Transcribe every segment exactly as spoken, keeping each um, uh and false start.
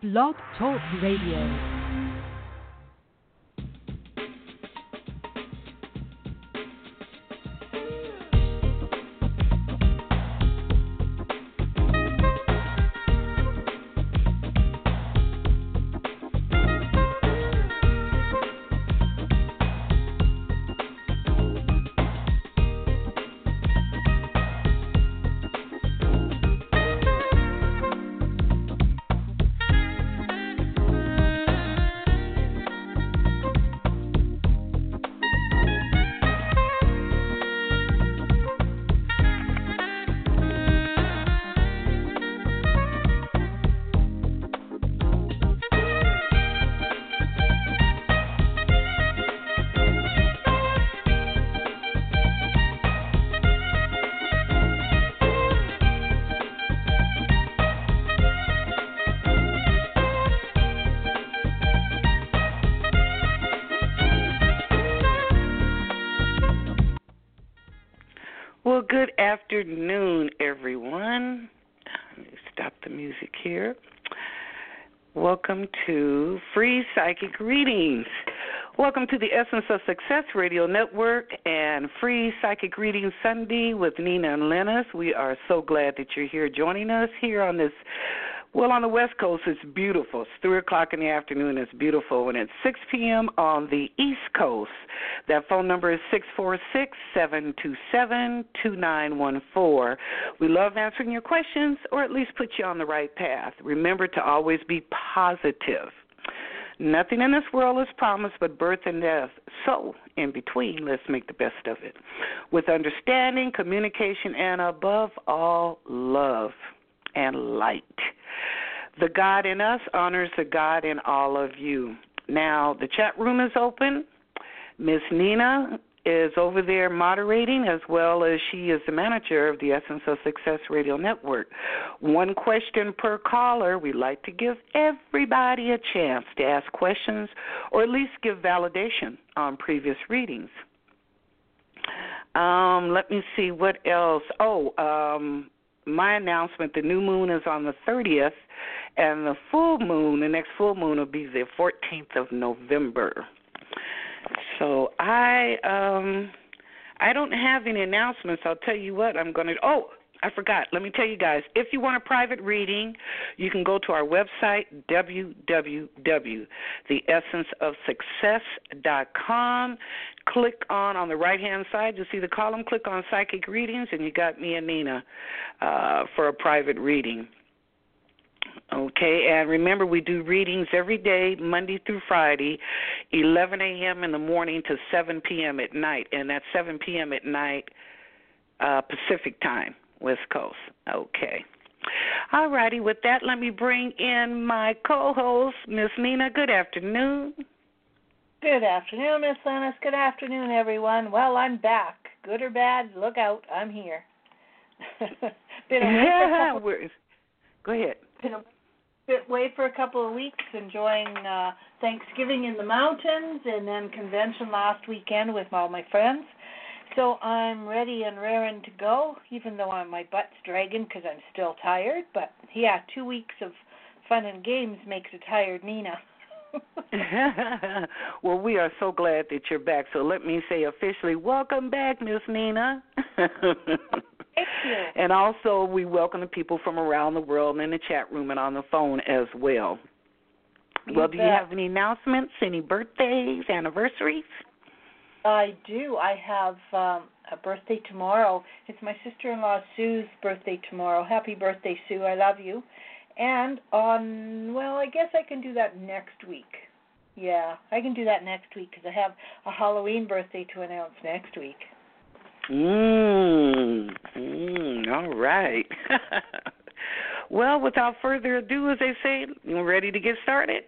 Blog Talk Radio. Well, good afternoon, everyone. Let me stop the music here. Welcome to Free Psychic Readings. Welcome to the Essence of Success Radio Network and Free Psychic Readings Sunday with Nina and Lennis. We are so glad that you're here joining us here on this. Well, on the West Coast, it's beautiful. It's three o'clock in the afternoon. It's beautiful. And it's six p.m. on the East Coast. That phone number is six four six, seven two seven, two nine one four. We love answering your questions or at least put you on the right path. Remember to always be positive. Nothing in this world is promised but birth and death. So, in between, let's make the best of it. With understanding, communication, and above all, love and light. The God in us honors the God in all of you. Now, the chat room is open. Miss Nina is over there moderating, as well as she is the manager of the Essence of Success Radio Network. One question per caller. We like to give everybody a chance to ask questions or at least give validation on previous readings. Um, let me see what else. Oh, um, my announcement, the new moon is on the thirtieth, and the full moon, the next full moon will be the fourteenth of November. So I um, I don't have any announcements. I'll tell you what I'm going to – oh, I forgot. Let me tell you guys, if you want a private reading, you can go to our website, w w w dot the essence of success dot com. Click on, on the right-hand side, you'll see the column. Click on Psychic Readings, and you got me and Nina uh, for a private reading. Okay, and remember, we do readings every day, Monday through Friday, eleven a.m. in the morning to seven p.m. at night, and that's seven p.m. at night uh, Pacific time, West Coast. Okay. All righty, with that, let me bring in my co-host, Miss Nina. Good afternoon. Good afternoon, Miss Lennis. Good afternoon, everyone. Well, I'm back. Good or bad, look out. I'm here. Been away for a couple. Go ahead. Been away for a couple of weeks, enjoying uh, Thanksgiving in the mountains, and then convention last weekend with all my friends. So I'm ready and raring to go, even though I'm, my butt's dragging because I'm still tired. But yeah, two weeks of fun and games makes a tired Nina. Well, we are so glad that you're back. So let me say officially, welcome back, Miss Nina. Thank you. And also, we welcome the people from around the world in the chat room and on the phone as well. You well, do bet. you have any announcements, any birthdays, anniversaries? I do. I have um, a birthday tomorrow. It's my sister-in-law Sue's birthday tomorrow. Happy birthday, Sue. I love you. And on, well, I guess I can do that next week. Yeah, I can do that next week because I have a Halloween birthday to announce next week. Mmm, mm, all right. Well, without further ado, as they say, you ready to get started?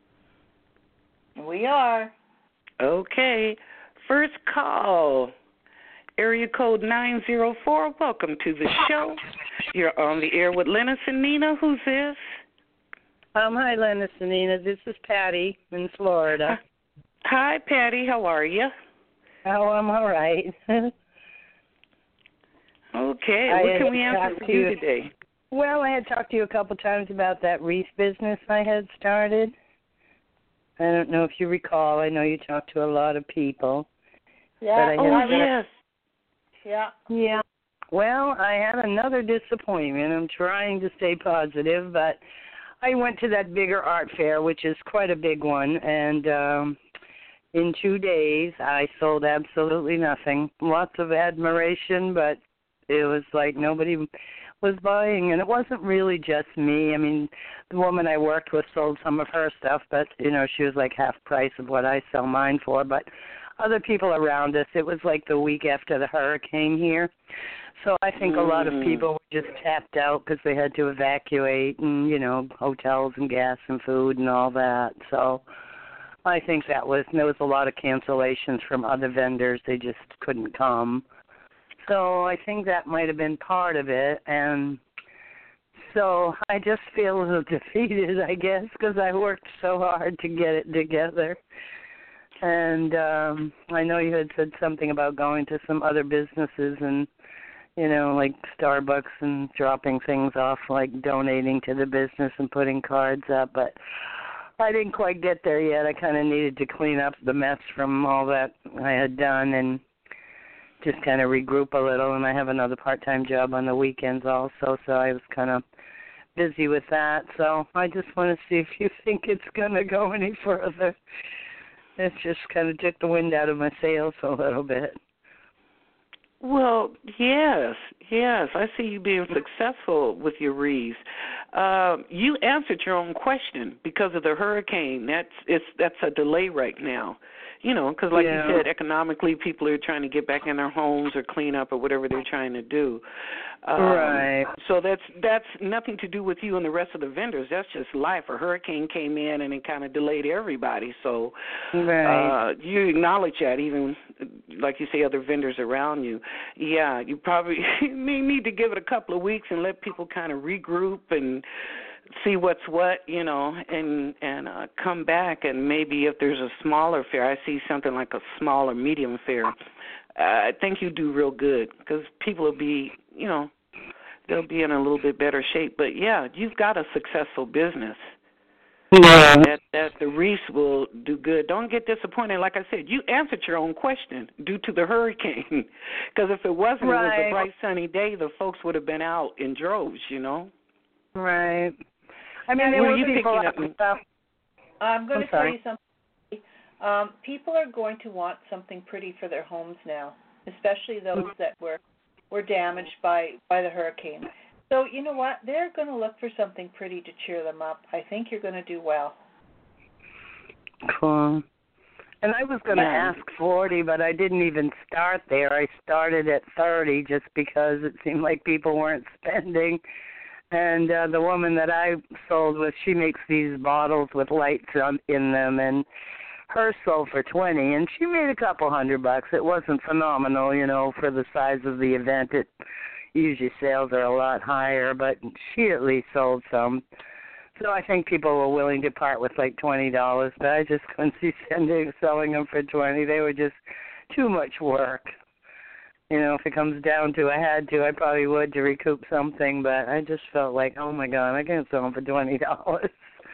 We are. Okay. First call, area code nine zero four. Welcome to the show. You're on the air with Lennis and Nina. Who's this? Um, hi, Lennis and Nina. This is Patty in Florida. Hi, Patty. How are you? Oh, I'm all right. Okay. I what can we answer for you today? Well, I had talked to you a couple times about that wreath business I had started. I don't know if you recall. I know you talked to a lot of people. Yeah. I Oh, had yes. Yeah. Yeah. Well, I had another disappointment. I'm trying to stay positive, but I went to that bigger art fair, which is quite a big one, and um, in two days I sold absolutely nothing. Lots of admiration, but it was like nobody was buying, and it wasn't really just me. I mean, the woman I worked with sold some of her stuff, but, you know, she was like half price of what I sell mine for, but other people around us, it was like the week after the hurricane here. So I think mm-hmm. a lot of people were just tapped out because they had to evacuate and, you know, hotels and gas and food and all that. So I think that was, there was a lot of cancellations from other vendors. They just couldn't come. So I think that might have been part of it. And so I just feel a little defeated, I guess, because I worked so hard to get it together. And um, I know you had said something about going to some other businesses and, you know, like Starbucks and dropping things off, like donating to the business and putting cards up. But I didn't quite get there yet. I kind of needed to clean up the mess from all that I had done and just kind of regroup a little. And I have another part-time job on the weekends also, so I was kind of busy with that. So I just want to see if you think it's going to go any further. It just kind of took the wind out of my sails a little bit. Well, yes, yes. I see you being successful with your wreaths. Uh, you answered your own question because of the hurricane. That's it's that's a delay right now. You know, because like yeah. you said, economically, people are trying to get back in their homes or clean up or whatever they're trying to do. Um, right. So that's that's nothing to do with you and the rest of the vendors. That's just life. A hurricane came in and it kind of delayed everybody. So right. uh, you acknowledge that, even like you say, other vendors around you. Yeah, you probably may need to give it a couple of weeks and let people kind of regroup and see what's what, you know, and and uh, come back. And maybe if there's a smaller fair, I see something like a small or medium fair, uh, I think you do real good because people will be, you know, they'll be in a little bit better shape. But, yeah, you've got a successful business. Yeah. That, that the wreaths will do good. Don't get disappointed. Like I said, you answered your own question due to the hurricane. Because if it wasn't, right. it was a bright, sunny day, the folks would have been out in droves, you know. Right. I mean, there were were you people picking up? Stuff. I'm going I'm to sorry. tell you something. Um, people are going to want something pretty for their homes now, especially those that were were damaged by, by the hurricane. So, you know what? They're going to look for something pretty to cheer them up. I think you're going to do well. Cool. And I was going to yeah. ask forty, but I didn't even start there. I started at thirty just because it seemed like people weren't spending. And uh, the woman that I sold with, she makes these bottles with lights on, in them, and hers sold for twenty, and she made a couple hundred bucks. It wasn't phenomenal, you know, for the size of the event. It usually sales are a lot higher, but she at least sold some. So I think people were willing to part with like twenty dollars, but I just couldn't see sending, selling them for twenty. They were just too much work. You know, if it comes down to I had to, I probably would to recoup something, but I just felt like, oh, my God, I can't sell them for twenty dollars.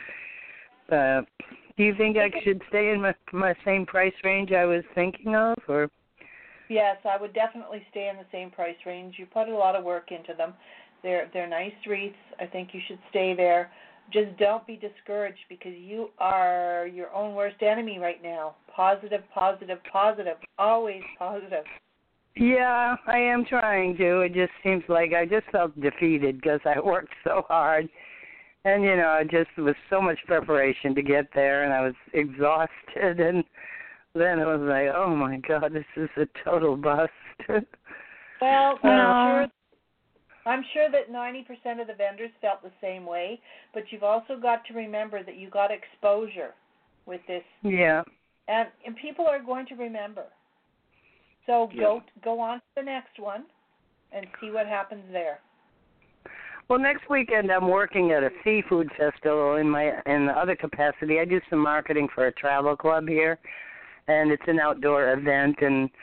Uh, do you think I should stay in my, my same price range I was thinking of? Or? Yes, I would definitely stay in the same price range. You put a lot of work into them. They're, they're nice wreaths. I think you should stay there. Just don't be discouraged because you are your own worst enemy right now. Positive, positive, positive. Always positive. Yeah, I am trying to. It just seems like I just felt defeated because I worked so hard. And, you know, it just was so much preparation to get there, and I was exhausted. And then it was like, oh, my God, this is a total bust. Well, uh, I'm sure, I'm sure that ninety percent of the vendors felt the same way, but you've also got to remember that you got exposure with this. Yeah. And, and people are going to remember. So yeah. go go on to the next one and see what happens there. Well, next weekend I'm working at a seafood festival in my in the other capacity. I do some marketing for a travel club here, and it's an outdoor event. And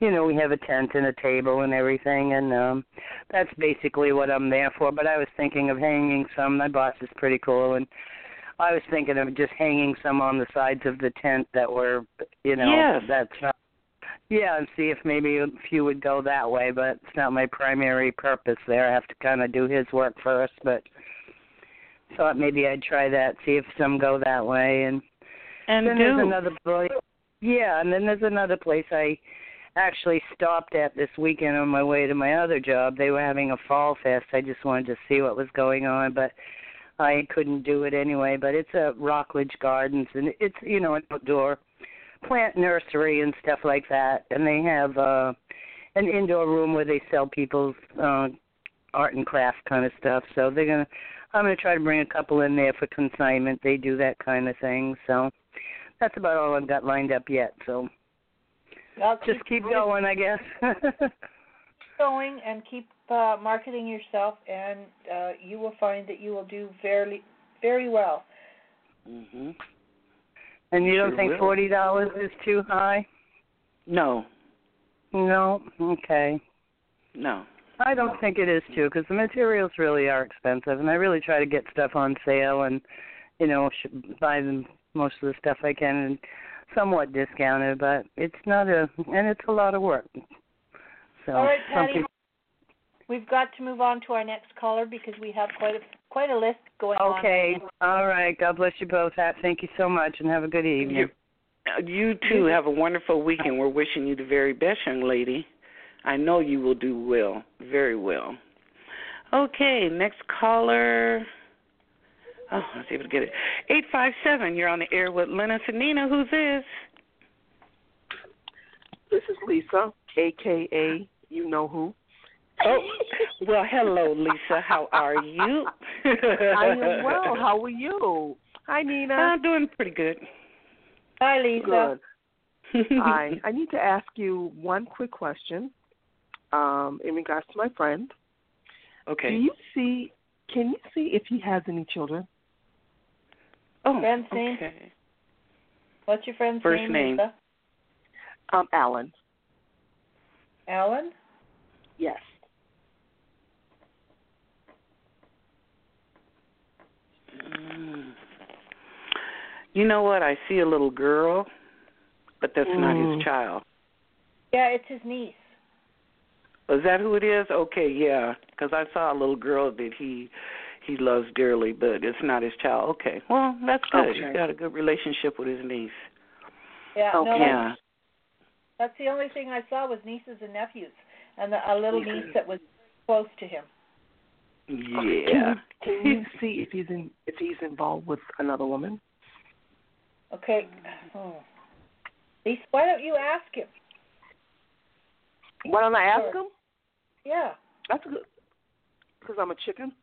you know, we have a tent and a table and everything, and um that's basically what I'm there for. But I was thinking of hanging some. My boss is pretty cool, and I was thinking of just hanging some on the sides of the tent that were, you know, Yes. that's not, yeah, and see if maybe a few would go that way, but it's not my primary purpose there. I have to kind of do his work first, but thought maybe I'd try that, see if some go that way. And, And then do. there's another place. Yeah, and then there's another place I actually stopped at this weekend on my way to my other job. They were having a fall fest. I just wanted to see what was going on, but I couldn't do it anyway. But it's a Rockledge Gardens, and it's, you know, an outdoor plant nursery and stuff like that. And they have uh, an indoor room where they sell people's uh, art and craft kind of stuff. So they're gonna, I'm gonna try to bring a couple in there for consignment. They do that kind of thing. So that's about all I've got lined up yet. So Well, just keep going, I guess. going and keep uh, marketing yourself, and uh, you will find that you will do very, very well. Mhm. And you don't Sure think will. forty dollars is too high? No. No. Okay. No. I don't think it is too, because the materials really are expensive, and I really try to get stuff on sale and, you know, sh- buy them most of the stuff I can and somewhat discounted, but it's not a, and it's a lot of work. So All right, some Patty, people, we've got to move on to our next caller because we have quite a quite a list going on. okay, all right. God bless you both. Thank you so much, and have a good evening. You, uh, you too have a wonderful weekend. We're wishing you the very best, young lady. I know you will do well, very well. Okay, next caller. Oh, let's see if we can get it. eight five seven, you're on the air with Lennis and Nina. Who's this? This is Lisa, a k a you know who. Oh, well, hello, Lisa. How are you? I am well. How are you? Hi, Nina. I'm doing pretty good. Hi, Lisa. Good. Hi. I need to ask you one quick question um, in regards to my friend. Okay. Do you see, can you see if he has any children? Oh, Friend's name? okay. What's your friend's First name, name. Lisa? Um, Alan. Alan? Yes. Mm. You know what? I see a little girl, but that's mm. not his child. Yeah, it's his niece. Is that who it is? Okay, yeah, because I saw a little girl that he he loves dearly, but it's not his child. Okay, well, that's good. Okay. He's got a good relationship with his niece. Yeah, Okay. no, Yeah. that's, that's the only thing I saw was nieces and nephews, and the, a little niece that was close to him. Yeah. Can you, can you see if he's in if he's involved with another woman? Okay. Oh. Lisa, why don't you ask him? Why don't I ask him? Yeah. That's good. Because I'm a chicken.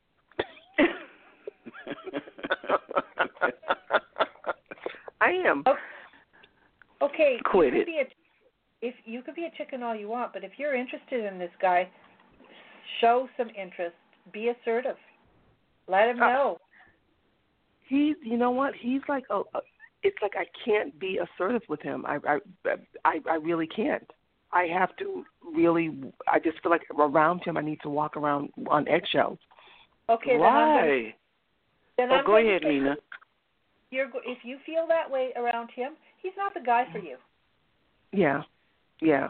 I am. Okay. Quit you it. Could be a, if you could be a chicken all you want, but if you're interested in this guy, show some interest. Be assertive. Let him know. Uh, he's, you know what? He's like, oh, uh, it's like I can't be assertive with him. I, I, I, I really can't. I have to really. I just feel like around him, I need to walk around on eggshells. Okay. Why? Then I'm, then oh, I'm go ahead, Nina. You're, if you feel that way around him, he's not the guy for you. Yeah, yeah,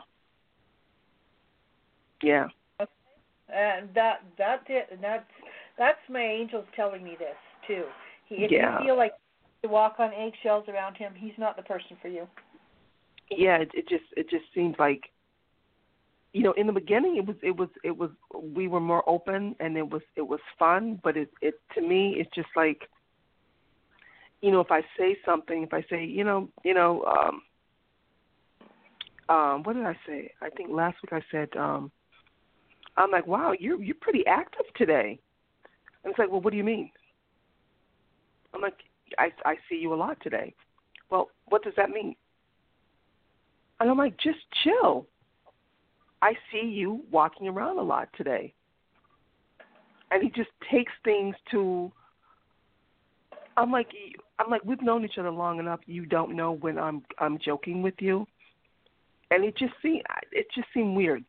yeah. And that that that's that's my angels telling me this too. He, if yeah. you feel like to walk on eggshells around him, he's not the person for you. Yeah, it, it just it just seems like, you know, in the beginning it was it was it was we were more open and it was it was fun, but it it to me it's just like, you know, if I say something, if I say, you know, you know, um, um, what did I say? I think last week I said, um, I'm like, wow, you're you're pretty active today. And it's like, well, what do you mean? I'm like, I I see you a lot today. Well, what does that mean? And I'm like, just chill. I see you walking around a lot today. And he just takes things to, I'm like, I'm like, we've known each other long enough. You don't know when I'm I'm joking with you. and it just seemed it just seemed weird.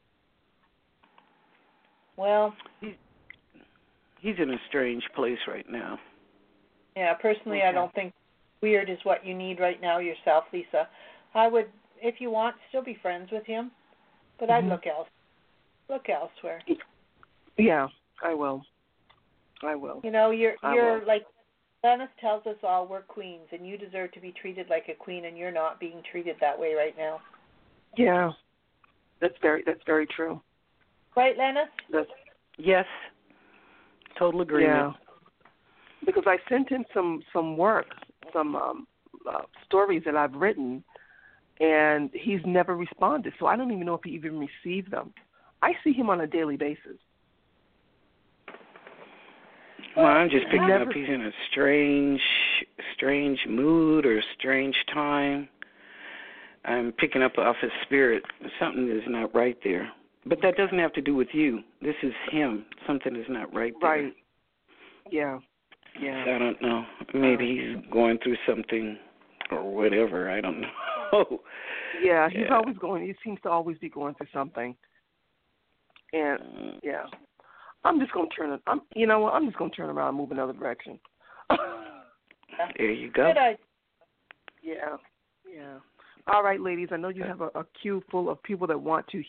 Well, he's, he's in a strange place right now. Yeah, personally, Okay. I don't think weird is what you need right now yourself, Lisa. I would, if you want, still be friends with him, but Mm-hmm. I'd look else, look elsewhere. Yeah, I will. I will. You know, you're I you're will. like Lennis tells us all, we're queens, and you deserve to be treated like a queen, and you're not being treated that way right now. Yeah, that's very that's very true. Right, Lennis? That's Yes, total agreement. yeah. Because I sent him some some work, some um, uh, stories that I've written, and he's never responded. So I don't even know if he even received them. I see him on a daily basis. Well, I'm just picking Never- up he's in a strange, strange mood or strange time. I'm picking up off his spirit. Something is not right there. But that doesn't have to do with you. This is him. Something is not right there. Right. Yeah. Yeah. I don't know. Maybe he's going through something or whatever. I don't know. Yeah, he's Yeah. always going. He seems to always be going through something. And Uh, yeah, I'm just gonna turn it. I'm, you know what? I'm just gonna turn around and move another direction. There you go. Good idea. Yeah, yeah. All right, ladies. I know you have a, a queue full of people that want to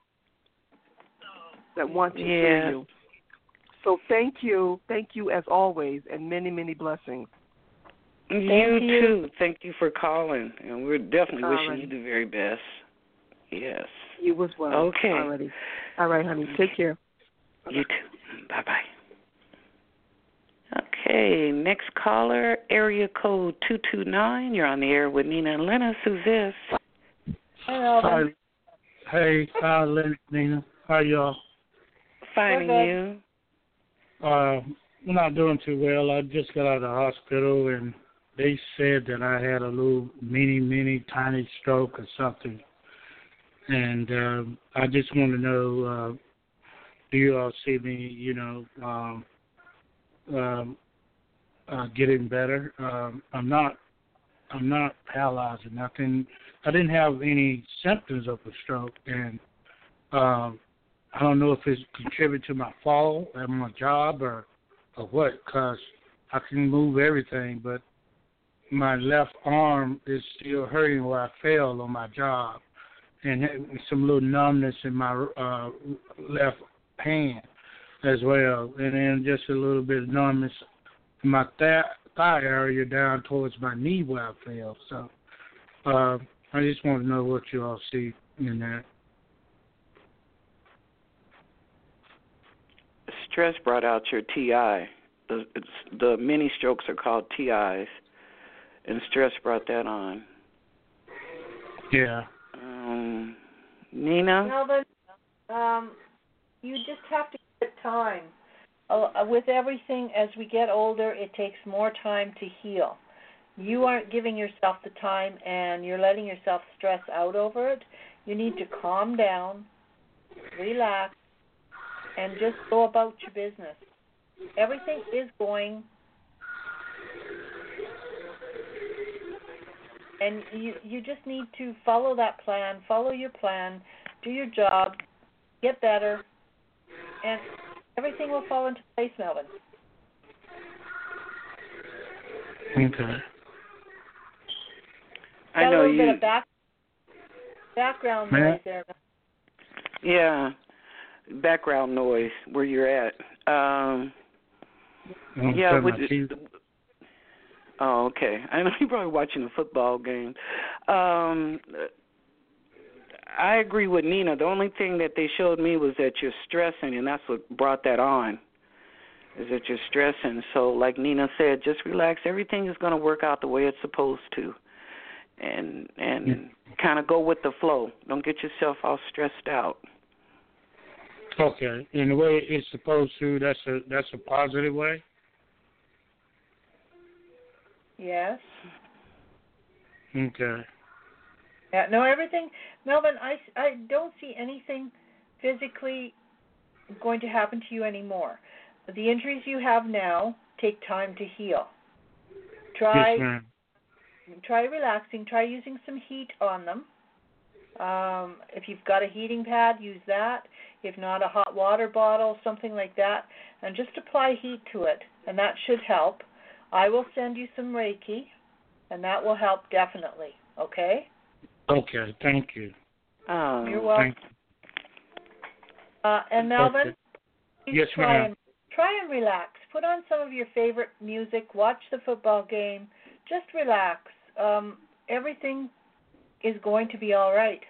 that want to Yeah. hear you. So thank you, thank you as always, and many, many blessings. You Thank you. too. Thank you for calling, and we're definitely All wishing right. you the very best. Yes. You as well. Okay. Alrighty. All right, honey. Take care. You too. Bye bye. Okay, next caller, area code two two nine. You're on the air with Nina and Lennis. Who's this? Hi, Melvin. Hi. Hey, hi, Lenny, Nina. How y'all? Finding We're you. Uh, I'm not doing too well. I just got out of the hospital, and they said that I had a little mini, mini, tiny stroke or something. And um, I just want to know, uh, do you all see me, you know, um, um, uh, getting better? Um, I'm not, I'm not paralyzed or nothing. I didn't have any symptoms of a stroke, and um, I don't know if it's contributed to my fall at my job or, or what, because I can move everything, but my left arm is still hurting where I fell on my job, and some little numbness in my uh, left hand as well, and then just a little bit of numbness in my th- thigh area down towards my knee where I fell. So uh, I just want to know what you all see in that. Stress brought out your T I. The, it's, the mini strokes are called T Is, and stress brought that on. Yeah. Um, Nina? Melvin, um, you just have to give it time. Uh, with everything, as we get older, it takes more time to heal. You aren't giving yourself the time, and you're letting yourself stress out over it. You need to calm down, relax, and just go about your business. Everything is going, and you you just need to follow that plan, follow your plan, do your job, get better, and everything will fall into place, Melvin. Okay. I Got a know little you. bit of back, background Man. noise there. Yeah, background noise where you're at. Um, I'm yeah, turning with my T V. oh, okay. I know you're probably watching a football game. Um, I agree with Nina. The only thing that they showed me was that you're stressing, and that's what brought that on, is that you're stressing. So like Nina said, just relax. Everything is going to work out the way it's supposed to, and and Yeah. kind of go with the flow. Don't get yourself all stressed out. Okay. In the way it's supposed to, that's a that's a positive way? Yes. Okay. Yeah, no, everything, Melvin, I, I don't see anything physically going to happen to you anymore. The injuries you have now take time to heal. Try Yes, ma'am. try relaxing, try using some heat on them. Um, if you've got a heating pad, use that. If not, a hot water bottle, something like that, and just apply heat to it, and that should help. I will send you some Reiki, and that will help definitely, okay? Okay, thank you. Oh, You're welcome. Uh, and Melvin, Okay. Yes, try ma'am. and, try and relax. Put on some of your favorite music. Watch the football game. Just relax. Um, everything is going to be all right.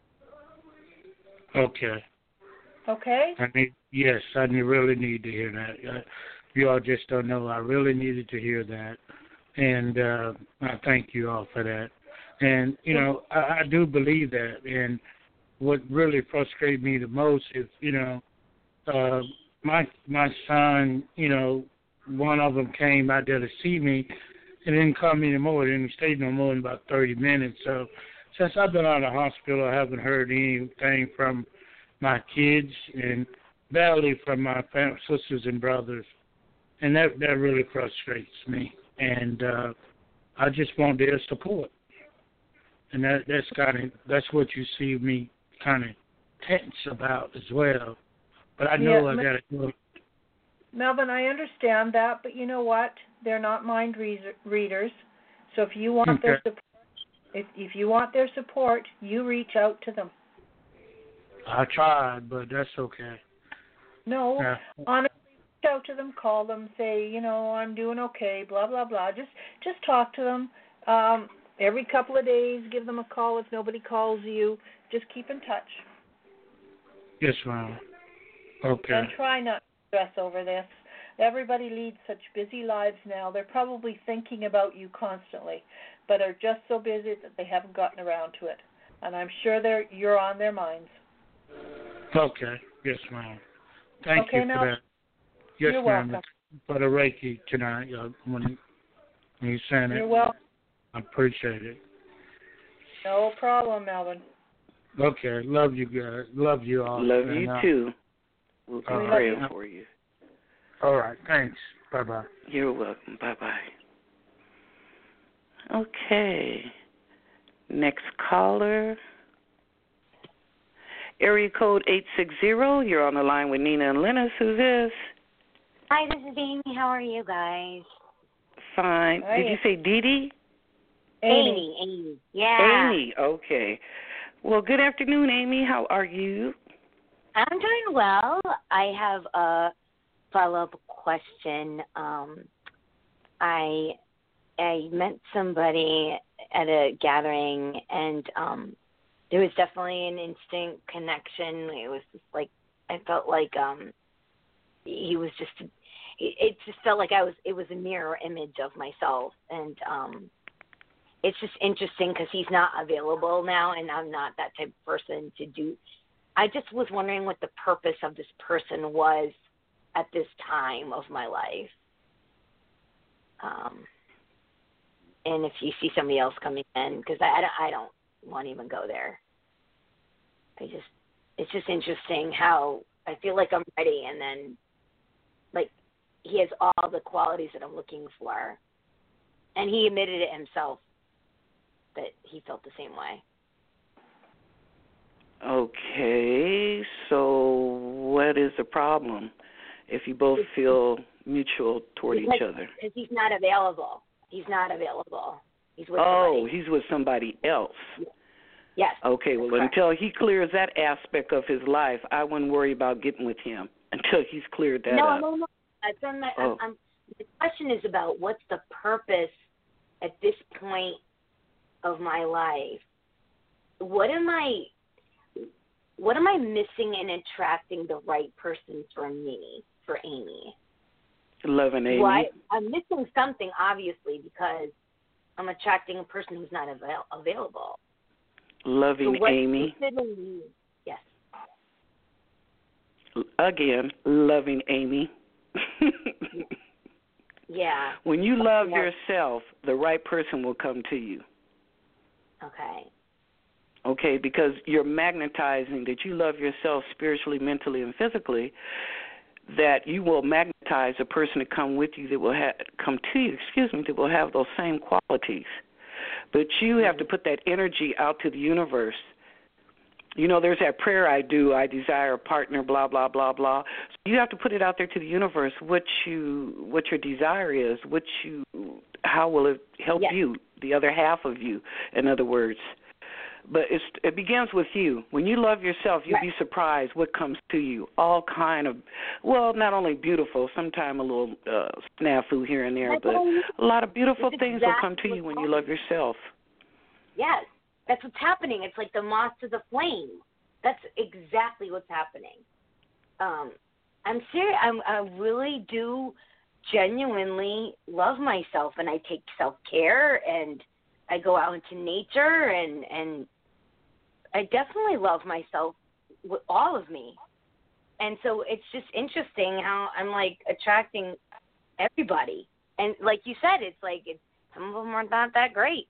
Okay. Okay? I need, yes, I need, really need to hear that. Uh, you all just don't know. I really needed to hear that. And uh, I thank you all for that. And, you know, I, I do believe that. And what really frustrated me the most is, you know, uh, my my son, you know, one of them came out there to see me and didn't come anymore. Didn't stay no more than about thirty minutes. So since I've been out of the hospital, I haven't heard anything from my kids and barely from my fam- sisters and brothers. And that, that really frustrates me. And uh, I just want their support. And that that's kind of that's what you see me kind of tense about as well. But I know Yeah, I got to do it. Melvin, I understand that, but you know what? They're not mind re- readers. So if you want their Okay. support, if if you want their support, you reach out to them. I tried, but that's okay. No, Yeah. honestly, reach out to them, call them, say, you know, I'm doing okay, blah blah blah. Just just talk to them. Um, every couple of days, give them a call if nobody calls you. Just keep in touch. Yes, ma'am. Okay. And try not to stress over this. Everybody leads such busy lives now. They're probably thinking about you constantly, but are just so busy that they haven't gotten around to it. And I'm sure they're you're on their minds. Okay. Yes, ma'am. Thank Okay, you Mel? for that. Yes, You're ma'am. welcome. For the Reiki tonight, uh, when, when you sent it, You're welcome. I appreciate it. No problem, Melvin. Okay. Love you guys. Love you all. love And, you uh, too. We'll be all right. praying for you. All right. Thanks. Bye-bye. You're welcome. Bye-bye. Okay. Next caller. Area code eight six zero. You're on the line with Nina and Linus. Who's this? Hi, this is Amy. How are you guys? Fine. Hi. Did you say Dee Dee? Amy. Amy. Yeah. Amy. Okay. Well, good afternoon, Amy. How are you? I'm doing well. I have a follow-up question. Um, I I met somebody at a gathering, and um, there was definitely an instant connection. It was just like I felt like um, he was just. It just felt like I was. It was a mirror image of myself, and um, it's just interesting because he's not available now, and I'm not that type of person to do. I just was wondering what the purpose of this person was at this time of my life. Um, and if you see somebody else coming in, because I, I, don't, I don't want to even go there. I just, it's just interesting how I feel like I'm ready, and then, like, he has all the qualities that I'm looking for. And he admitted it himself that he felt the same way. Okay, so what is the problem if you both feel mutual toward because, each other? Because he's not available. He's not available. He's with Oh, somebody. he's with somebody else. Yes. Okay, well, correct. until he clears that aspect of his life, I wouldn't worry about getting with him until he's cleared that no, up. No, no, That's on my, Oh. I'm, I'm, the question is about what's the purpose at this point of my life. What am I... What am I missing in attracting the right person for me, for Amy? Loving Amy. Why? I'm missing something, obviously, because I'm attracting a person who's not avail- available. Loving so what Amy. is it in me? Yes. Again, loving Amy. Yeah. When you love Yeah. yourself, the right person will come to you. Okay. Okay, because you're magnetizing that you love yourself spiritually, mentally, and physically, that you will magnetize a person to come with you that will have, come to you, excuse me, that will have those same qualities. But you have to put that energy out to the universe you know, there's that prayer I do, I desire a partner, blah, blah, blah, blah. So you have to put it out there to the universe what you, what your desire is, what you, how will it help yes. you, the other half of you, in other words. But it's, it begins with you. When you love yourself, you'll right. be surprised what comes to you. All kind of, well, not only beautiful, sometimes a little uh, snafu here and there, That's but a lot of beautiful It's things exactly will come to you when you love yourself. Yes, that's what's happening. It's like the moth to the flame. That's exactly what's happening. Um, I'm serious. I'm, I really do genuinely love myself, and I take self-care, and I go out into nature, and, and I definitely love myself, with all of me. And so it's just interesting how I'm, like, attracting everybody. And like you said, it's like it's, some of them are not that great.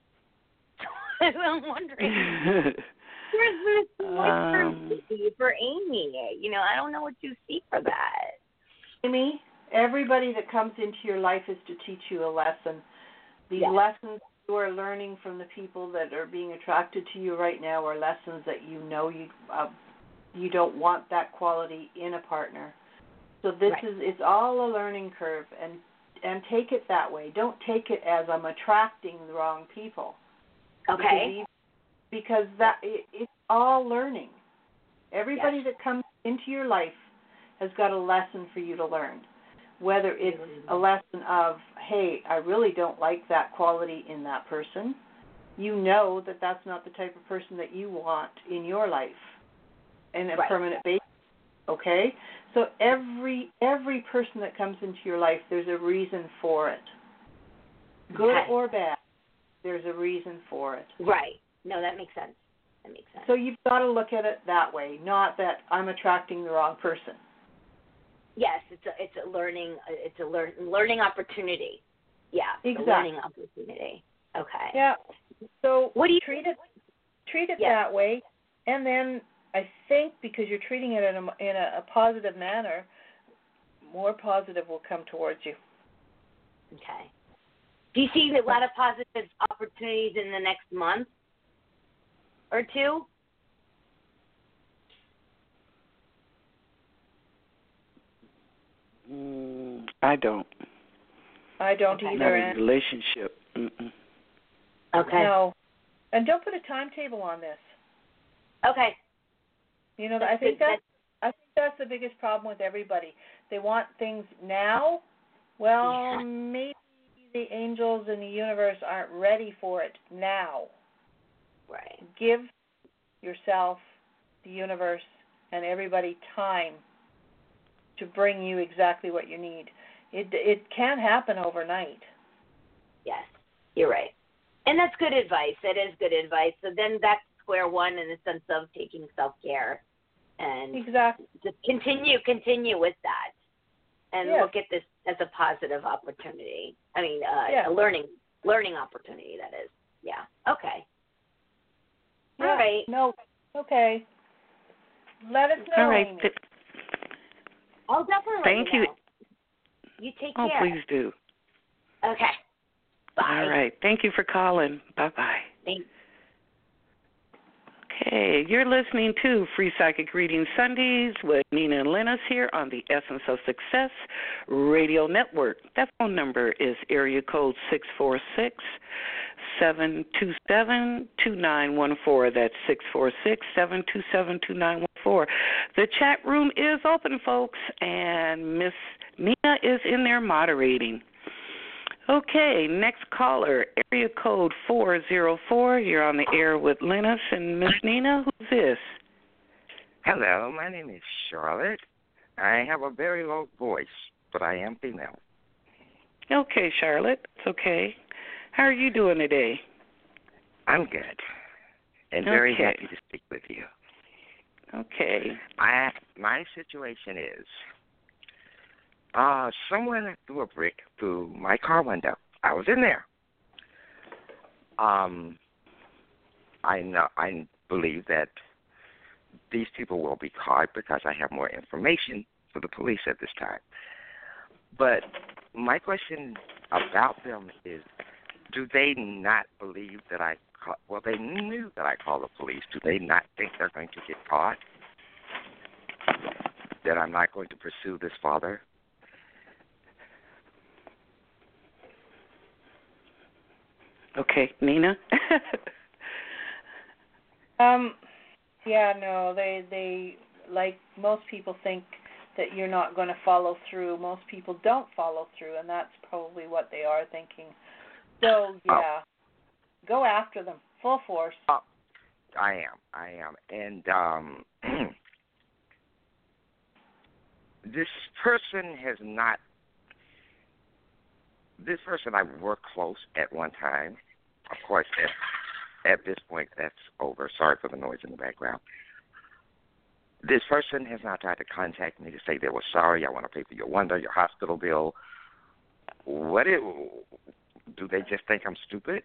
I'm wondering. Where's this um, for Amy? You know, I don't know what you see for that. Amy, everybody that comes into your life is to teach you a lesson. The yes. lessons you are learning from the people that are being attracted to you right now are lessons that you know you uh, you don't want that quality in a partner. So this right. is it's all a learning curve, and and take it that way. Don't take it as I'm attracting the wrong people. Okay. Because, because that it, it's all learning. Everybody yes. that comes into your life has got a lesson for you to learn. Whether it's a lesson of, hey, I really don't like that quality in that person. You know that that's not the type of person that you want in your life in a right. permanent basis. Okay? So every every person that comes into your life, there's a reason for it. Good okay. or bad, there's a reason for it. Right. No, that makes sense. That makes sense. So you've got to look at it that way, not that I'm attracting the wrong person. Yes, it's a it's a learning it's a learn, learning opportunity. Yeah, exactly. A learning opportunity. Okay. Yeah. So what do you treat it treat it yes. that way, and then I think because you're treating it in a in a, a positive manner, more positive will come towards you. Okay. Do you see a lot of positive opportunities in the next month or two? Mm, I don't. I don't okay. either. Not in a relationship. Mm-mm. Okay. No. And don't put a timetable on this. Okay. You know, that's I think good. that's, I think that's the biggest problem with everybody. They want things now. Well, yeah. maybe the angels in the universe aren't ready for it now. Right. Give yourself, the universe, and everybody time to bring you exactly what you need. It it can happen overnight. Yes, you're right. And that's good advice. That is good advice. So then that's square one in the sense of taking self-care. And exactly. just continue, continue with that. And yes. look at this as a positive opportunity. I mean, uh, yes. a learning learning opportunity, that is. Yeah. Okay. Yeah. All right. No. Okay. Let us know, All right. Amy. Th- I'll definitely Thank let you you. know. You take oh, care. please do. Okay. Bye. All right. Thank you for calling. Bye-bye. Thanks. Okay, you're listening to Free Psychic Reading Sundays with Nina and Lennis here on the Essence of Success Radio Network. That phone number is area code six four six, seven two seven, two nine one four. That's six four six, seven two seven, two nine one four. The chat room is open, folks, and Miss Nina is in there moderating. Okay, next caller, area code four zero four. You're on the air with Lennis and Miss Nina. Who's this? Hello, my name is Charlotte. I have a very low voice, but I am female. Okay, Charlotte. It's okay. How are you doing today? I'm good, and very okay. happy to speak with you. Okay. I, my situation is, uh, someone threw a brick through my car window. I was in there. Um, I know, I believe that these people will be caught because I have more information for the police at this time. But my question about them is, do they not believe that I call, well, they knew that I called the police. Do they not think they're going to get caught? That I'm not going to pursue this father? Okay, Nina? um, yeah, no, they, they, like most people think that you're not going to follow through. Most people don't follow through, and that's probably what they are thinking. So, yeah, oh. go after them, full force. Oh, I am, I am. And um, this person has not, this person I worked close at one time. Of course, at, at this point, that's over. Sorry for the noise in the background. This person has not tried to contact me to say they were sorry. I want to pay for your wonder, your hospital bill. What it, do they just think I'm stupid?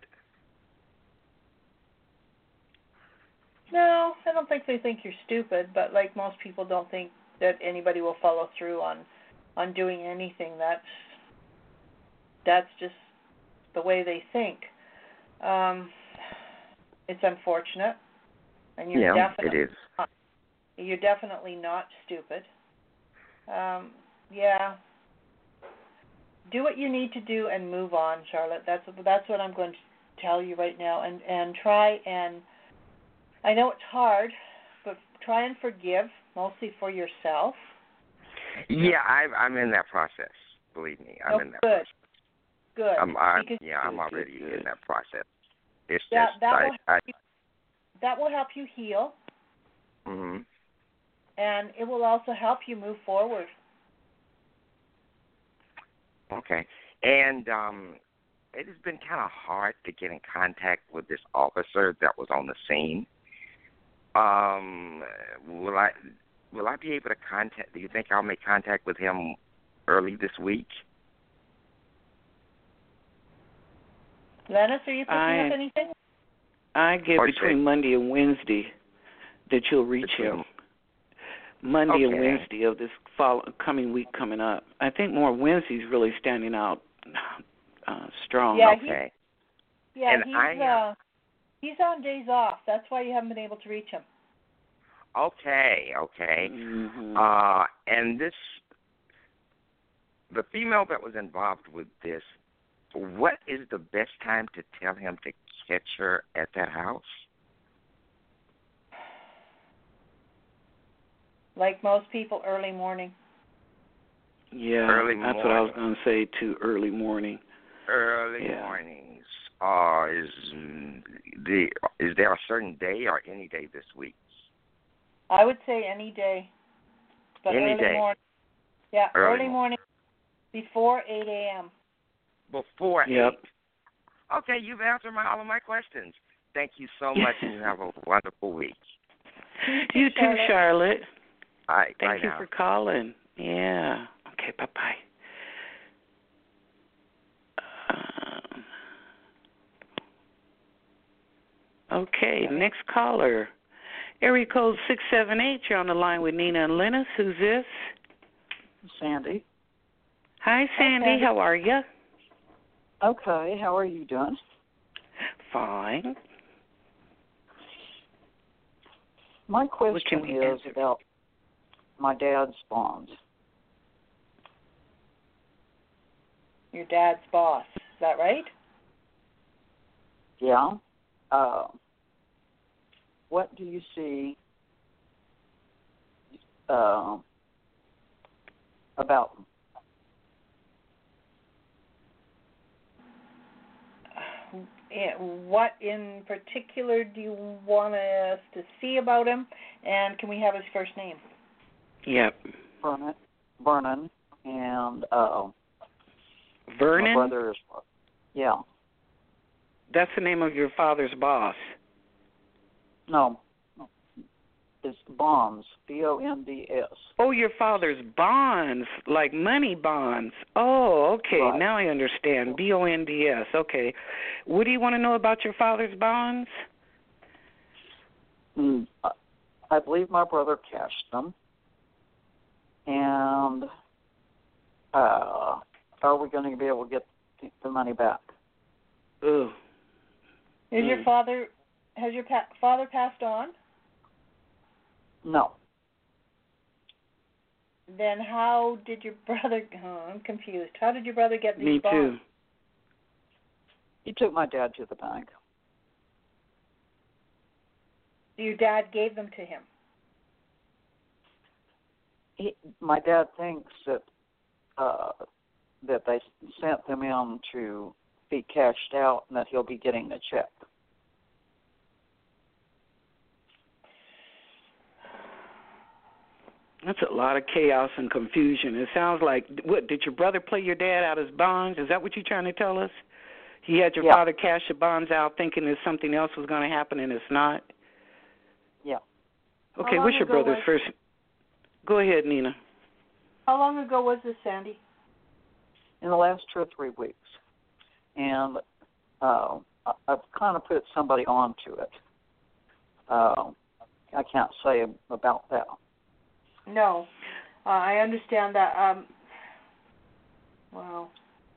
No, I don't think they think you're stupid, but like most people don't think that anybody will follow through on, on doing anything. That's that's just the way they think. Um, it's unfortunate, and you're yeah, definitely it is. Not, you're definitely not stupid. Um, yeah. Do what you need to do and move on, Charlotte. That's that's what I'm going to tell you right now, and and try and. I know it's hard, but try and forgive, mostly for yourself. Yeah, I, I'm in that process. Believe me, I'm oh, in that good. process. Good. I'm, I'm, because yeah, I'm already good. in that process. It's that, just that I, will I, help you, that will help you heal, mm-hmm. and it will also help you move forward. Okay, and um, it has been kind of hard to get in contact with this officer that was on the scene. Um, will I will I be able to contact? Do you think I'll make contact with him early this week? Lennis, are you picking I, up anything? I get or between say, Monday and Wednesday that you'll reach between, him. Monday okay. and Wednesday of this fall, coming week coming up. I think more Wednesday's really standing out uh, strong. Yeah, okay. He's, yeah, and he's I, uh, he's on days off. That's why you haven't been able to reach him. Okay, okay. Mm-hmm. Uh, and this, the female that was involved with this, what is the best time to tell him to catch her at that house? Like most people, early morning. Yeah, early that's morning. what I was going to say too. Early morning. Early yeah. mornings. Uh, is the is there a certain day or any day this week? I would say any day. But any early day. morning. Yeah, early, early morning before eight a.m. Before yep. eight. Okay, you've answered my, all of my questions. Thank you so much, and you have a wonderful week. You too, Charlotte. Charlotte. All right, Thank bye you now. for calling. Yeah. Okay, bye-bye. Um, okay, next caller. Area code six seven eight. You're on the line with Nina and Lennis. Who's this? Sandy. Hi, Sandy. Sandy. How are you? Okay, how are you doing? Fine. My question we is answer? about my dad's bonds. Your dad's boss. Is that right? Yeah. Uh, what do you see uh, about them? What in particular do you want us to see about him? And can we have his first name? Yep. Vernon, Vernon and uh, Vernon? my brother is, yeah. That's the name of your father's boss. No, it's Bonds, B O N D S. Oh, your father's bonds, like money bonds. Oh, okay. Right. Now I understand. B O N D S. Okay. What do you want to know about your father's bonds? Mm, I believe my brother cashed them. And uh, are we going to be able to get the money back? Ugh. Is Mm. your father, has your pa- father passed on? No. Then how did your brother, oh, I'm confused. How did your brother get these Me bonds? too. He took my dad to the bank. Your dad gave them to him. He, my dad thinks that uh, that they sent them in to be cashed out and that he'll be getting a check. That's a lot of chaos and confusion. It sounds like, what, did your brother play your dad out his bonds? Is that what you're trying to tell us? He had your Yeah. father cash the bonds out thinking that something else was going to happen and it's not? Yeah. Okay, How what's long your ago brother's was- first? Go ahead, Nina. How long ago was this, Sandy? In the last two or three weeks. And uh, I- I've kind of put somebody onto it. Uh, I can't say about that. No. Uh, I understand that. Um, wow.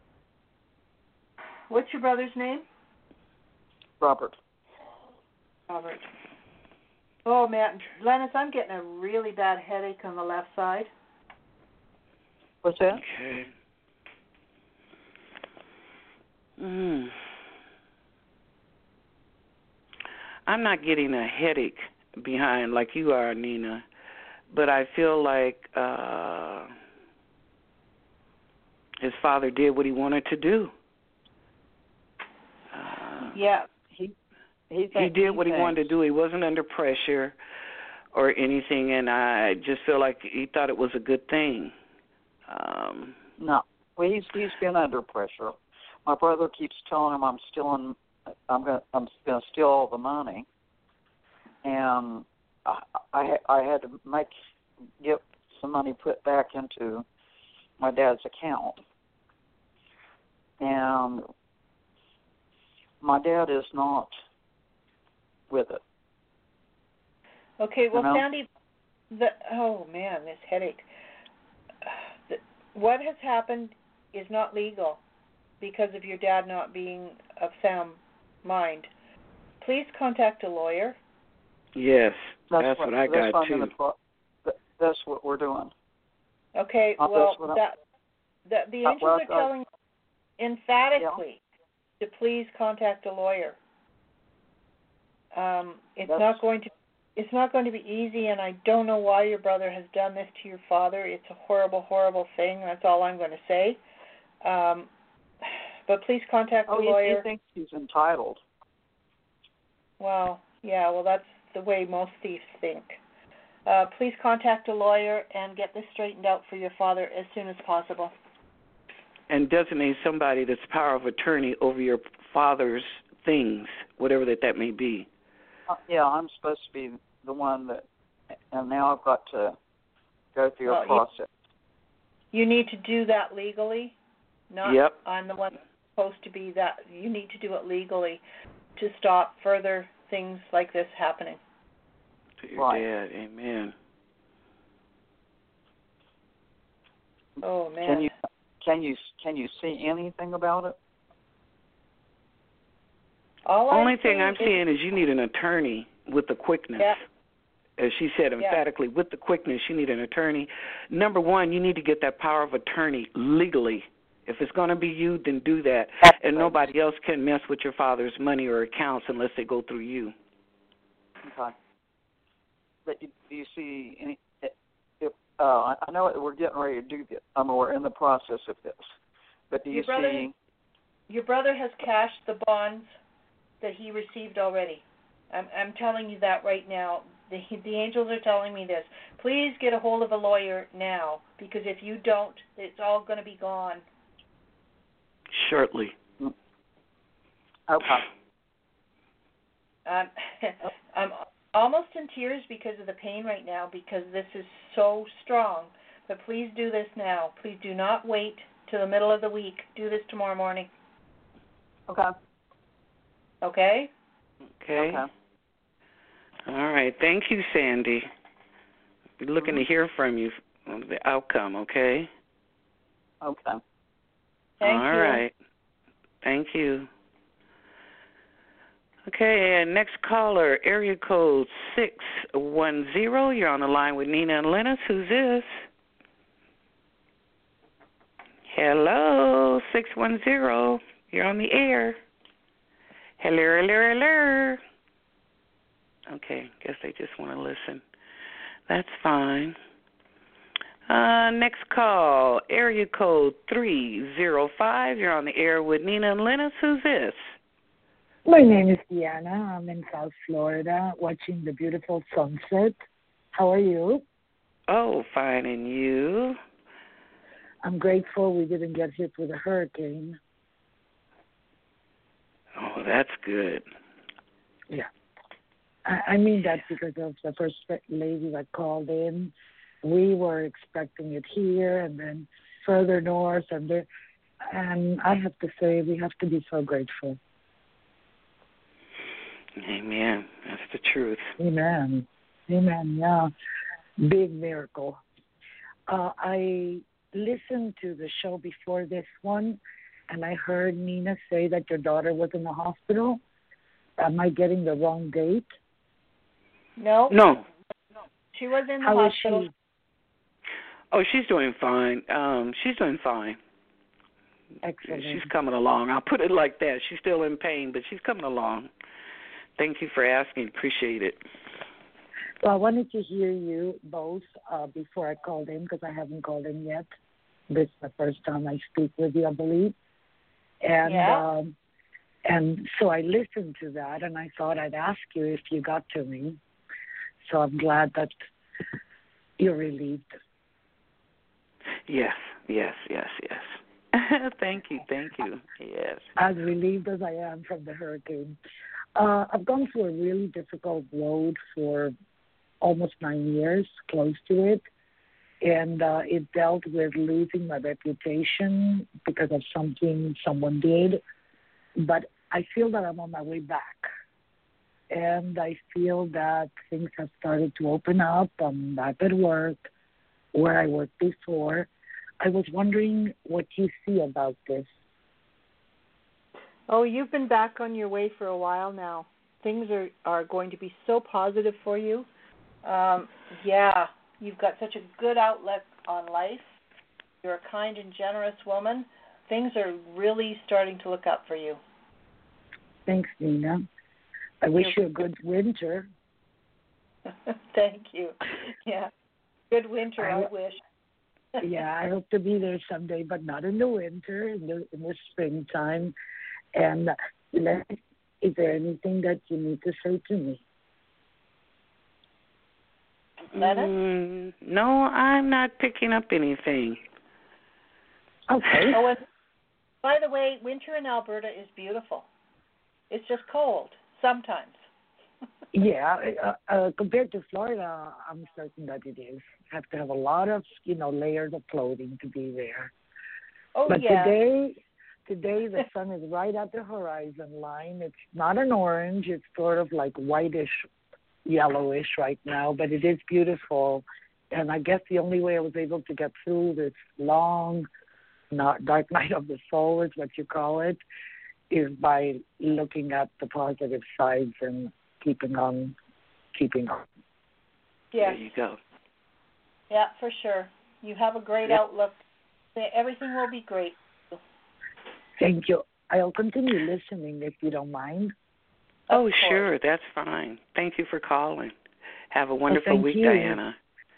What's your brother's name? Robert. Robert. Oh, man. Lennis, I'm getting a really bad headache on the left side. What's that? Okay. Mm. I'm not getting a headache behind like you are, Nina, but I feel like uh, his father did what he wanted to do. Uh, Yeah. He he, he think, did what he thinks, wanted to do. He wasn't under pressure or anything, and I just feel like he thought it was a good thing. Um, No. Well, he's he's been under pressure. My brother keeps telling him I'm stealing. I'm gonna I'm gonna steal all the money, and I I, I had to make get some money put back into my dad's account, and my dad is not with it. Okay, well, You know? Sandy, the, oh, man, this headache. The, what has happened is not legal because of your dad not being of sound mind. Please contact a lawyer. yes, that's, That's what, I that's got what I'm too. gonna pro- that- That's what we're doing. Okay, Uh, well, that's what I'm- that, the, the Uh, angels well, are uh, telling emphatically to please contact a lawyer. Um, it's That's- not going to it's not going to be easy, and I don't know why your brother has done this to your father. It's a horrible, horrible thing. That's all I'm going to say. Um, but please contact Oh, the he, lawyer. he thinks he's entitled. Well, yeah, well, that's the way most thieves think. Uh, please contact a lawyer and get this straightened out for your father as soon as possible. And designate somebody that's power of attorney over your father's things, whatever that that may be. Uh, yeah, I'm supposed to be the one that, and now I've got to go through Well, a you- process. You need to do that legally. Not Yep. I'm the one that's supposed to be that. You need to do it legally to stop further things like this happening. To your Right. dad, amen. Oh, man. Can you can you can you see anything about it? All Only I'm thing saying I'm is, seeing is you need an attorney with the quickness. Yeah. As she said Yeah. emphatically, with the quickness, you need an attorney. Number one, you need to get that power of attorney legally. If it's going to be you, then do that. And nobody else can mess with your father's money or accounts unless they go through you. Okay. But you, do you see any? If uh, I know that we're getting ready to do this. I mean, we're in the process of this. But do you Your brother- see? your brother has cashed the bonds that he received already. I'm, I'm telling you that right now. The, the angels are telling me this. Please get a hold of a lawyer now, because if you don't, it's all going to be gone. Shortly. Okay. Um, I'm almost in tears because of the pain right now, because this is so strong. But please do this now. Please do not wait till the middle of the week. Do this tomorrow morning. Okay. Okay? Okay. Okay. All right. Thank you, Sandy. We're looking Mhm. to hear from you on the outcome, okay? Okay. Thank All you. right. Thank you. Okay, and next caller, area code six one zero. You're on the line with Nina and Lennis. Who's this? Hello, six one zero. You're on the air. Hello, hello, hello. Okay, guess they just want to listen. That's fine. Uh, next call, area code three zero five. You're on the air with Nina and Lennis. Who's this? My name is Deanna. I'm in South Florida watching the beautiful sunset. How are you? Oh, fine, and you? I'm grateful we didn't get hit with a hurricane. Oh, that's good. Yeah. I, I mean that because of the first lady that called in. We were expecting it here and then further north, and there, and I have to say we have to be so grateful. Amen. That's the truth. Amen. Amen. Yeah. Big miracle. Uh, I listened to the show before this one, and I heard Nina say that your daughter was in the hospital. Am I getting the wrong date? No. No. She was in the How is hospital. she? Oh, she's doing fine. Um, she's doing fine. Excellent. She's coming along. I'll put it like that. She's still in pain, but she's coming along. Thank you for asking. Appreciate it. Well, I wanted to hear you both uh, before I called in because I haven't called in yet. This is the first time I speak with you, I believe. And Yeah. um, and so I listened to that, and I thought I'd ask you if you got to me. So I'm glad that you're relieved. Yes, yes, yes, yes. Thank you, thank you. Yes. As relieved as I am from the hurricane. Uh, I've gone through a really difficult road for almost nine years, close to it. And uh, it dealt with losing my reputation because of something someone did. But I feel that I'm on my way back. And I feel that things have started to open up. I'm back at work, where I worked before. I was wondering what you see about this. Oh, you've been back on your way for a while now. Things are, are going to be so positive for you. Um, yeah, you've got such a good outlook on life. You're a kind and generous woman. Things are really starting to look up for you. Thanks, Nina. I wish you a good winter. Thank you. Yeah, good winter, I, I wish. Yeah, I hope to be there someday, but not in the winter, in the, in the springtime. And is there anything that you need to say to me? Mm, no, I'm not picking up anything. Okay. Oh, and by the way, winter in Alberta is beautiful. It's just cold sometimes. Yeah, uh, uh, compared to Florida, I'm certain that it is. Have to have a lot of, you know, layers of clothing to be there. Oh, but yeah. today, today the sun is right at the horizon line. It's not an orange. It's sort of like whitish, yellowish right now, but it is beautiful. And I guess the only way I was able to get through this long, not dark night of the soul is what you call it, is by looking at the positive sides and keeping on, keeping on. Yes. There you go. Yeah, for sure. You have a great yep. outlook. Everything will be great. Thank you. I'll continue listening if you don't mind. Oh, sure. That's fine. Thank you for calling. Have a wonderful well, week, you. Diana.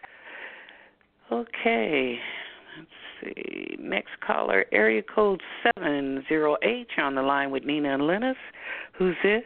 Okay. Let's see. Next caller, area code seven zero eight. You're on the line with Nina and Lennis. Who's this?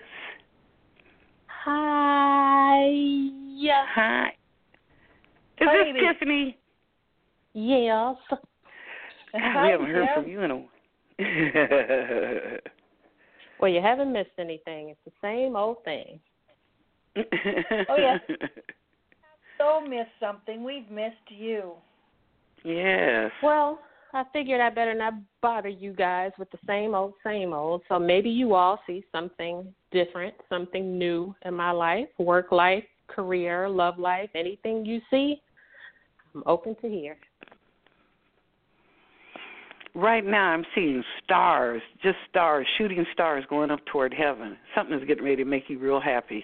Hi. Hi. Is Hi, this baby. Yes. Tiffany? God, we haven't heard from you in a while. Well, you haven't missed anything. It's the same old thing. Oh, yeah. So missed something. We've missed you. Yes. Well, I figured I better not bother you guys with the same old, same old. So maybe you all see something different, something new in my life, work life, career, love life, anything you see, I'm open to hear. right now I'm seeing stars, just stars, shooting stars going up toward heaven. Something's getting ready to make you real happy.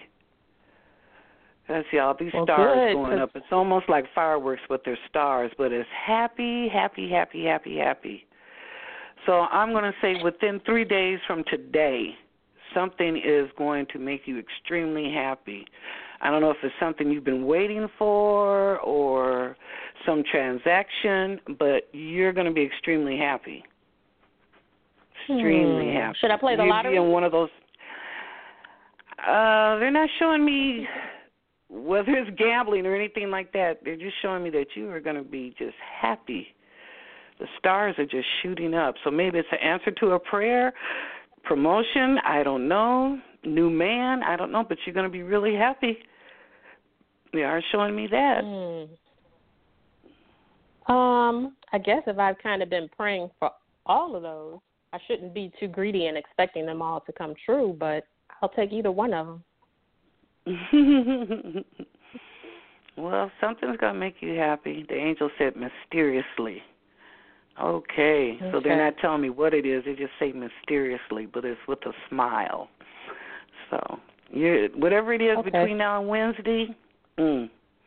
I see all these well, stars good, going up. It's almost like fireworks, but they're stars. But it's happy, happy, happy, happy, happy. So I'm going to say within three days from today, something is going to make you extremely happy. I don't know if it's something you've been waiting for or some transaction, but you're going to be extremely happy. Extremely hmm. happy. Should I play the You'd lottery? be in one of those. Uh, they're not showing me whether it's gambling or anything like that. They're just showing me that you are going to be just happy. The stars are just shooting up. So maybe it's an answer to a prayer, promotion, I don't know, new man, I don't know, but you're going to be really happy. They are showing me that. Hmm. Um, I guess if I've kind of been praying for all of those, I shouldn't be too greedy and expecting them all to come true, but I'll take either one of them. Well, something's going to make you happy. The angel said mysteriously. Okay. okay, so they're not telling me what it is. They just say mysteriously, but it's with a smile. So you, whatever it is okay. between now and Wednesday, mm,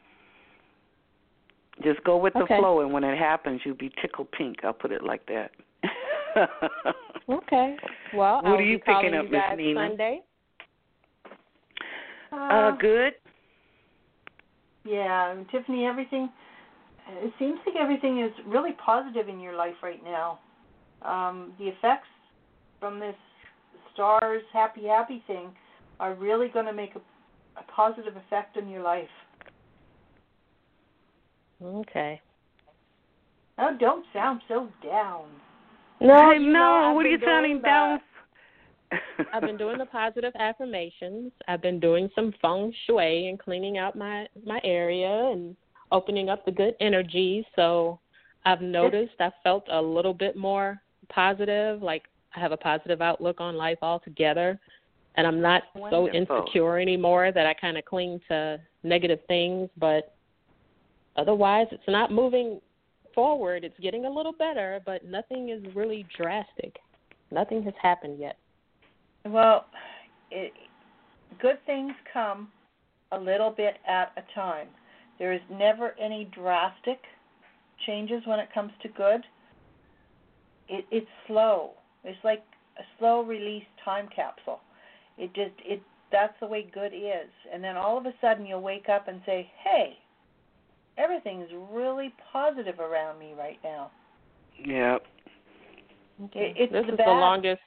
just go with the okay. flow, and when it happens, you'll be tickled pink. I'll put it like that. Okay. Well, what I'll are you be picking up, you Miss guys Nina? Sunday. Uh, uh, good. Yeah, and Tiffany, everything, it seems like everything is really positive in your life right now. Um, the effects from this stars happy, happy thing are really going to make a, a positive effect on your life. Okay. Oh, don't sound so down. No, I you know. know what are you sounding the, down? I've been doing the positive affirmations. I've been doing some feng shui and cleaning out my, my area and opening up the good energy. So I've noticed I felt a little bit more positive, like I have a positive outlook on life altogether. And I'm not Wonderful. so insecure anymore that I kind of cling to negative things. But otherwise, it's not moving forward. It's getting a little better, but nothing is really drastic. Nothing has happened yet. Well, it, good things come a little bit at a time. There is never any drastic changes when it comes to good. It, it's slow. It's like a slow release time capsule. It just it that's the way good is. And then all of a sudden you'll wake up and say, "Hey, everything's really positive around me right now." Yep. Okay. It, it's this the is bad. the longest.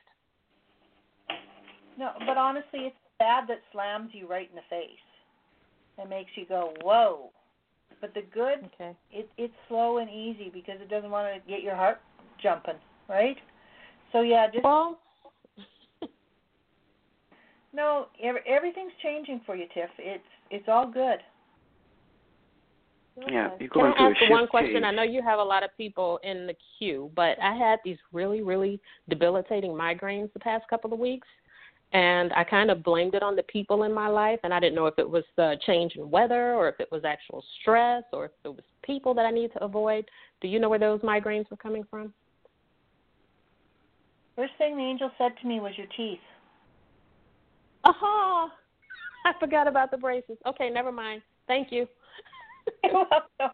No, but honestly, it's the bad that slams you right in the face and makes you go, "Whoa!" But the good, okay. it, it's slow and easy because it doesn't want to get your heart jumping, right? So yeah, just well. no. Every, everything's changing for you, Tiff. It's it's all good. Okay. Yeah, you're going Can I through ask a shift one question? change. I know you have a lot of people in the queue, but I had these really, really debilitating migraines the past couple of weeks, and I kind of blamed it on the people in my life, and I didn't know if it was the change in weather or if it was actual stress or if it was people that I need to avoid. Do you know where those migraines were coming from? First thing the angel said to me was your teeth. Aha! I forgot about the braces. Okay, never mind. Thank you. You're welcome.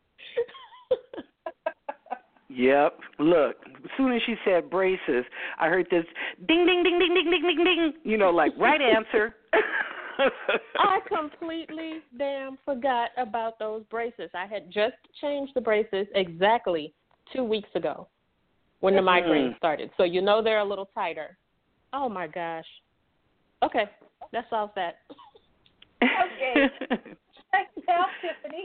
Yep. Look, as soon as she said braces, I heard this ding, ding, ding, ding, ding, ding, ding, ding. You know, like right answer. I completely damn forgot about those braces. I had just changed the braces exactly two weeks ago when the migraine mm. started. So you know they're a little tighter. Oh, my gosh. Okay, that solves that. Okay. Thanks, Tiffany.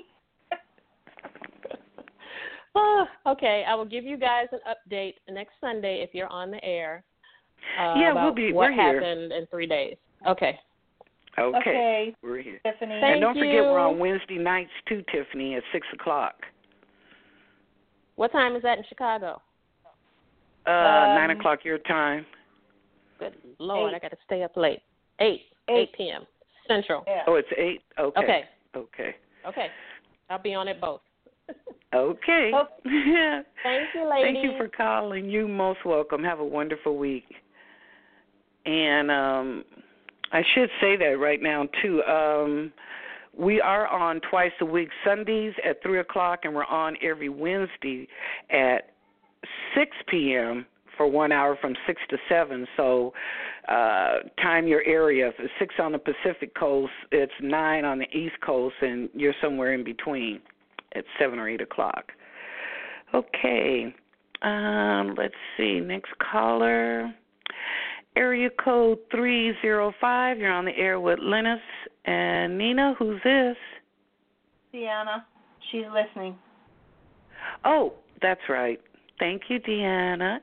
Oh, okay, I will give you guys an update next Sunday if you're on the air. Uh, yeah, about we'll be. What we're here. happened in three days? Okay. Okay. Okay. We're here. Tiffany. Thank and don't you. forget, we're on Wednesday nights too, Tiffany, at six o'clock. What time is that in Chicago? Uh, Um, nine o'clock your time. Good Lord, eight. I got to stay up late. Eight. Eight p.m. Central. Yeah. Oh, it's eight. Okay. Okay. Okay. Okay. I'll be on it both. Okay. Oh, thank you, ladies. Thank you for calling. You most welcome. Have a wonderful week. And um, I should say that right now, too. Um, we are on twice a week, Sundays at three o'clock, and we're on every Wednesday at six p.m. for one hour from six to seven. So uh, time your area. If it's six on the Pacific Coast, it's nine on the East Coast, and you're somewhere in between at seven or eight o'clock. Okay. Um, let's see. Next caller. Area code three zero five. You're on the air with Linus and Nina. Who's this? Deanna. She's listening. Oh, that's right. Thank you, Deanna.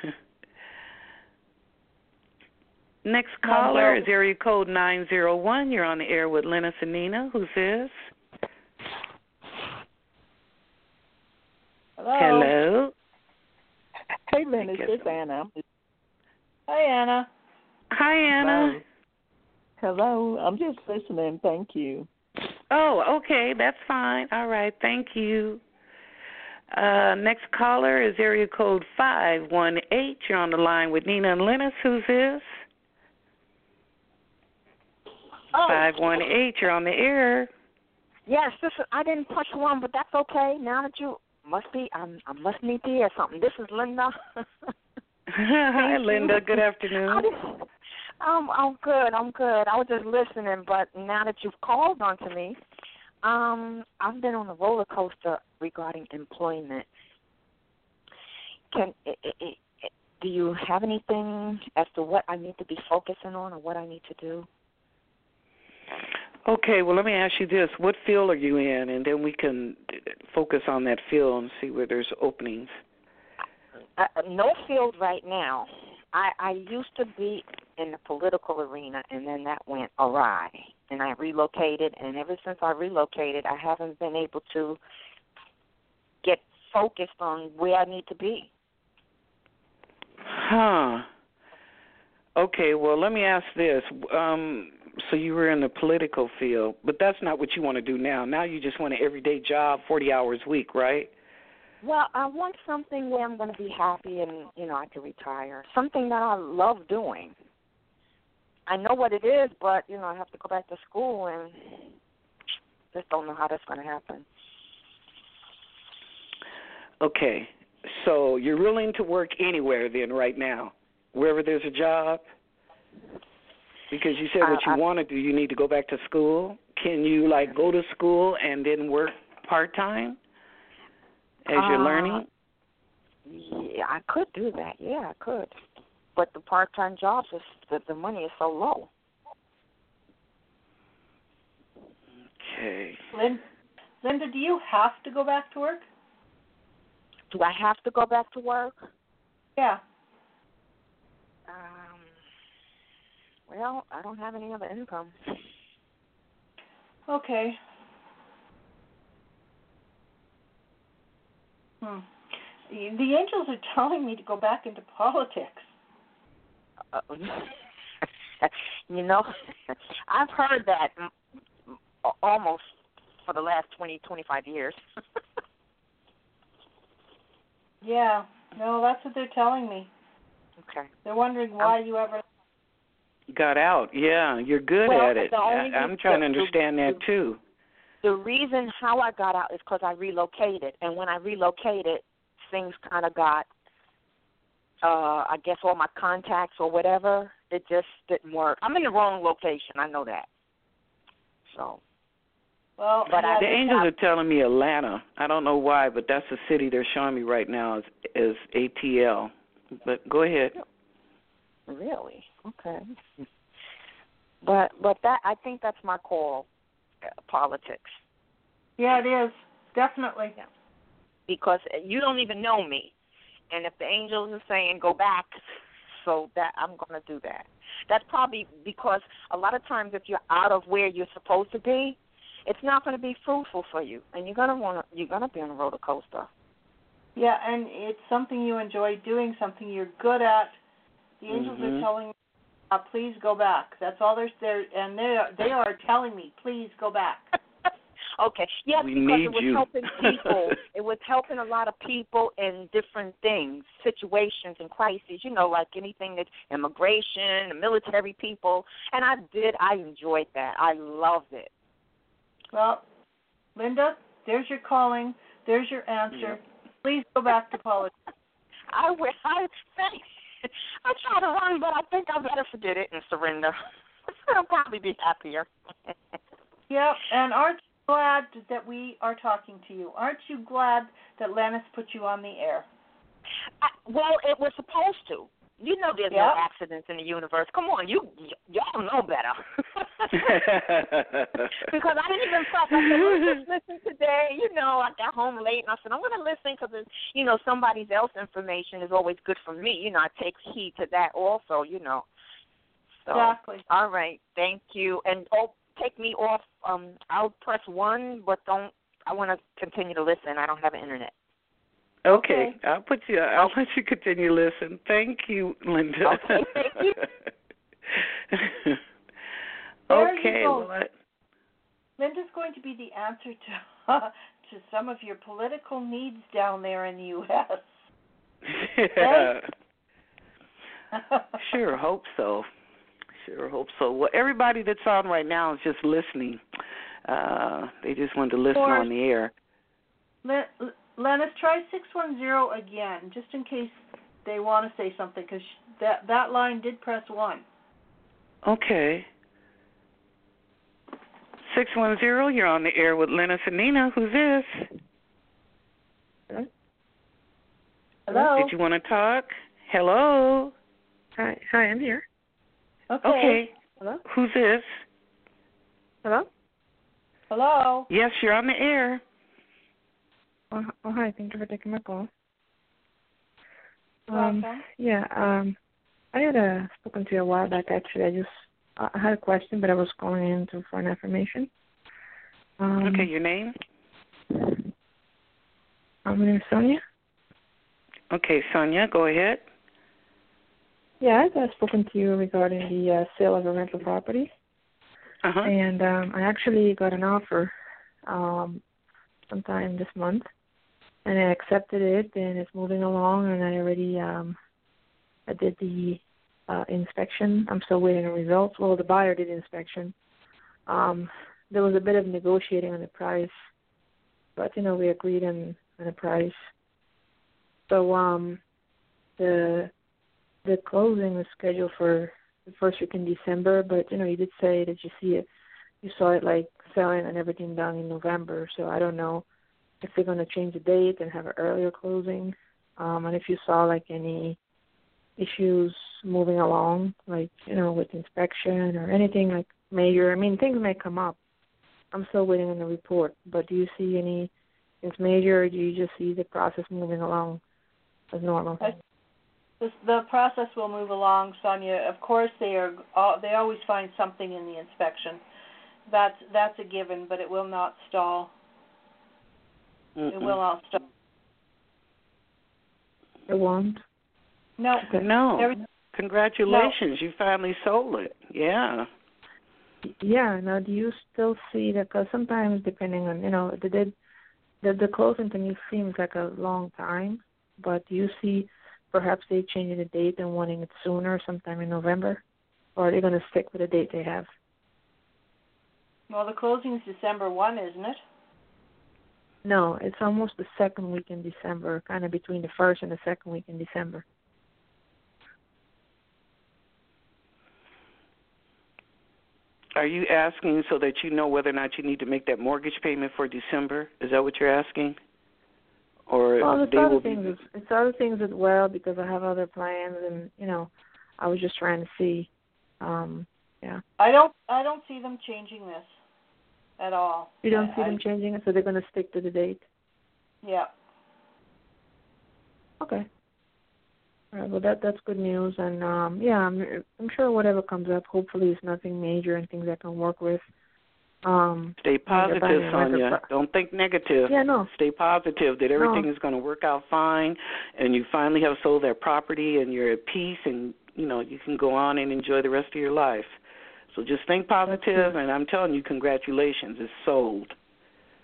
Next caller is area code nine zero one. You're on the air with Linus and Nina. Who's this? Hello. Hello. Hey, Linus. It's Anna. Hi, Anna. Hi, Anna. Hello. Hello. I'm just listening. Thank you. Oh, okay. That's fine. All right. Thank you. Uh, next caller is area code five one eight. You're on the line with Nina and Linus. Who's this? Oh. five one eight. You're on the air. Yes, this is, I didn't push one, but that's okay. Now that you must be, I'm, I must need to hear something. This is Linda. Hi, Linda. Good afternoon. I'm, I'm good. I'm good. I was just listening, but now that you've called on to me, um, I've been on a roller coaster regarding employment. Can it, it, it, do you have anything as to what I need to be focusing on or what I need to do? Okay, well, let me ask you this. What field are you in? And then we can focus on that field and see where there's openings. Uh, no field right now. I, I used to be in the political arena, and then that went awry. And I relocated, and ever since I relocated, I haven't been able to get focused on where I need to be. Huh. Okay, well, let me ask this. Um, so you were in the political field, but that's not what you want to do now. Now you just want an everyday job, forty hours a week, right? Well, I want something where I'm going to be happy and, you know, I can retire. Something that I love doing. I know what it is, but, you know, I have to go back to school and just don't know how that's going to happen. Okay, so you're willing to work anywhere then right now, wherever there's a job? Because you said what you I, want to do, you need to go back to school. Can you, like, go to school and then work part-time as you're uh, learning? Yeah, I could do that. Yeah, I could. But the part-time jobs, is, the, the money is so low. Okay. Lynn, Linda, do you have to go back to work? Do I have to go back to work? Yeah. Um, well, I don't have any other income. Okay. Hmm. The angels are telling me to go back into politics. Uh, you know, I've heard that almost for the last twenty, twenty-five years. Yeah. No, that's what they're telling me. Okay. They're wondering why um, you ever got out. Yeah, you're good well, at it. I, I'm trying to understand the, that, too. The reason how I got out is because I relocated. And when I relocated, things kind of got, uh, I guess, all my contacts or whatever, it just didn't work. I'm in the wrong location. I know that. So. Well, but the I, angels I, are telling me Atlanta. I don't know why, but that's the city they're showing me right now is, is A T L. But go ahead. Really? Okay. But but that I think that's my call, uh, politics. Yeah, it is. Definitely. Yeah. Because you don't even know me. And if the angels are saying go back, so that I'm going to do that. That's probably because a lot of times if you're out of where you're supposed to be, it's not going to be fruitful for you, and you're going to want to you're going to be on a roller coaster. Yeah, and it's something you enjoy doing, something you're good at. The angels mm-hmm. are telling me, uh, please go back. That's all they're there, and they are, they are telling me, please go back. Okay. Yes, we because need it was you. helping people. It was helping a lot of people in different things, situations and crises, you know, like anything that immigration, the military people. And I did. I enjoyed that. I loved it. Well, Linda, there's your calling. There's your answer. Yep. Please go back to politics. I wish. I think I try to run, but I think I better forget it and surrender. I'll probably be happier. Yep, and aren't you glad that we are talking to you? Aren't you glad that Lennis put you on the air? I, well, it was supposed to. You know there's yep. no accidents in the universe. Come on, you y- y'all know better. Because I didn't even fuck. I said, well, just listen today. You know, I got home late, and I said, I'm going to listen because, you know, somebody else's information is always good for me. You know, I take heed to that also, you know. So, exactly. All right, thank you. And, oh, take me off. Um, I'll press one, but don't, I want to continue to listen. I don't have an internet. Okay, okay. I'll put you. I'll let you continue to listen. Thank you, Linda. Okay, thank you. okay. You well, I... Linda's going to be the answer to uh, to some of your political needs down there in the U S Yeah. Sure, hope so. Sure, hope so. Well, everybody that's on right now is just listening. Uh, they just wanted to listen or, on the air. Let, Lennis, try six one zero again, just in case they want to say something, because that, that line did press one. Okay. six one zero, you're on the air with Lennis and Nina. Who's this? Hello? Hello? Did you want to talk? Hello? Hi, hi, I'm here. Okay. Okay. Hello? Who's this? Hello? Hello? Yes, you're on the air. Oh, oh, hi. Thank you for taking my call. Welcome. Um, yeah, um, I had uh, spoken to you a while back, actually. I just uh, I had a question, but I was calling in to, for an information. Um, okay, your name? My name is Sonia. Okay, Sonia, go ahead. Yeah, I had spoken to you regarding the uh, sale of a rental property. Uh-huh. And um, I actually got an offer um, sometime this month. And I accepted it, and it's moving along, and I already um, I did the uh, inspection. I'm still waiting on results. Well, the buyer did the inspection. Um, there was a bit of negotiating on the price, but, you know, we agreed on, on the price. So um, the the closing was scheduled for the first week in December, but, you know, you did say that you see it, you saw it, like, selling and everything done in November, so I don't know if they're going to change the date and have an earlier closing, um, and if you saw, like, any issues moving along, like, you know, with inspection or anything, like, major. I mean, things may come up. I'm still waiting on the report, but do you see any things major, or do you just see the process moving along as normal? The, the process will move along, Sonia. Of course, they are. They always find something in the inspection. That's that's a given, but it will not stall. Mm-mm. It will not stop. It won't? No. No. Every, Congratulations. No. You finally sold it. Yeah. Yeah. Now, do you still see that? Because sometimes, depending on, you know, the, the, the, the closing to me seems like a long time, but do you see perhaps they changing the date and wanting it sooner, sometime in November? Or are they going to stick with the date they have? Well, the closing is December first, isn't it? No, it's almost the second week in December, kind of between the first and the second week in December. Are you asking so that you know whether or not you need to make that mortgage payment for December? Is that what you're asking? Or well, it's they other will things. be... As, it's other things as well, because I have other plans, and you know, I was just trying to see. Um, yeah. I don't. I don't see them changing this at all. You don't I, see them I, changing it, so they're going to stick to the date. Yeah. Okay. All right, well, that that's good news, and um, yeah, I'm I'm sure whatever comes up, hopefully it's nothing major and things I can work with. Um, Stay positive, Sonia. Don't think negative. Yeah, no. Stay positive that everything no. is going to work out fine, and you finally have sold that property, and you're at peace, and you know you can go on and enjoy the rest of your life. So just think positive, and I'm telling you, congratulations, it's sold.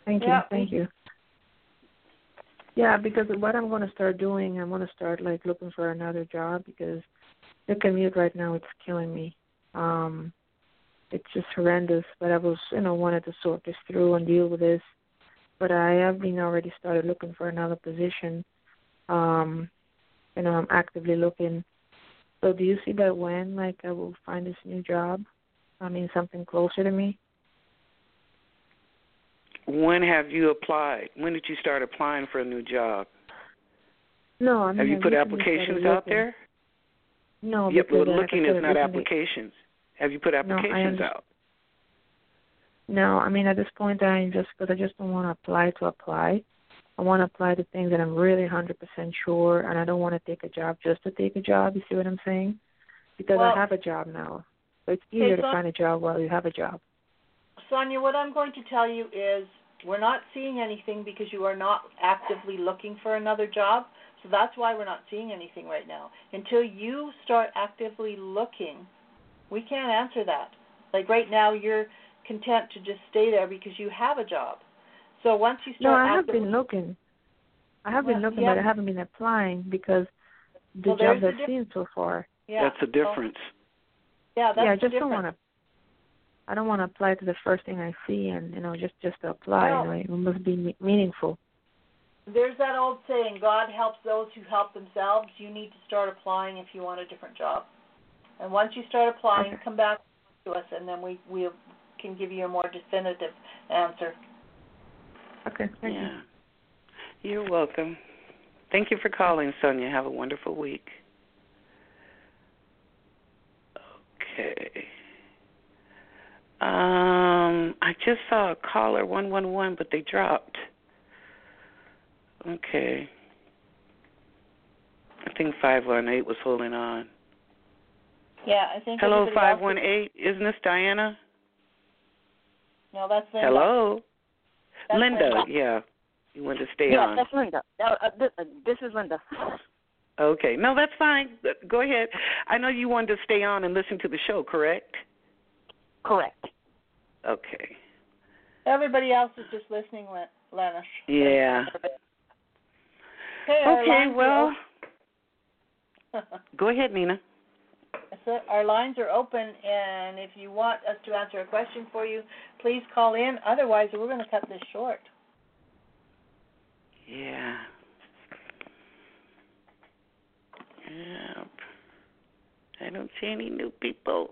Thank you. Yeah, Thank we- you. Yeah, because what I'm going to start doing, I'm going to start like looking for another job because the commute right now it's killing me. Um, it's just horrendous. But I was, you know, wanted to sort this through and deal with this. But I have been already started looking for another position. Um, you know, I'm actively looking. So do you see that when, like, I will find this new job? I mean, something closer to me? When have you applied? When did you start applying for a new job? No, I mean, have you I put recently applications started out looking. there? No, Yep, because well, like looking I said, is not recently, applications. Have you put No, I applications under- out? No, I mean, at this point, I just, because I just don't want to apply to apply. I want to apply to things that I'm really one hundred percent sure, and I don't want to take a job just to take a job, you see what I'm saying? Because Well, I have a job now. So it's easier to Son- find a job while you have a job. Sonia, what I'm going to tell you is we're not seeing anything because you are not actively looking for another job. So that's why we're not seeing anything right now. Until you start actively looking, we can't answer that. Like right now, you're content to just stay there because you have a job. So once you No, start I have actively, been looking. I have been Well, looking, yeah. but I haven't been applying because the Well, there's jobs the I've seen so far. yeah, That's the difference. So, yeah, that's yeah, I the just don't difference. want to. I don't want to apply to the first thing I see, and you know, just just to apply. No. You know, it must be me- meaningful. There's that old saying, God helps those who help themselves. You need to start applying if you want a different job. And once you start applying, Okay. come back to us, and then we, we can give you a more definitive answer. Okay, thank you. Yeah. You're welcome. Thank you for calling, Sonia. Have a wonderful week. Okay. Um, I just saw a caller, one one one, but they dropped. Okay. I think five one eight was holding on. Yeah, I think. Hello, everybody five else one eight. Isn't this Diana? is- No, that's Linda. Hello? That's Linda, Linda. yeah. You want to stay Yeah, on. that's Linda. Uh, uh, this, uh, this is Linda. Okay. No, that's fine. Go ahead. I know you wanted to stay on and listen to the show, correct? Correct. Okay. Everybody else is just listening, Len- Lennox. Yeah. Okay, our Okay, lines well, are open. go ahead, Nina. So our lines are open, and if you want us to answer a question for you, please call in. Otherwise, we're going to cut this short. Yeah. Yep. I don't see any new people.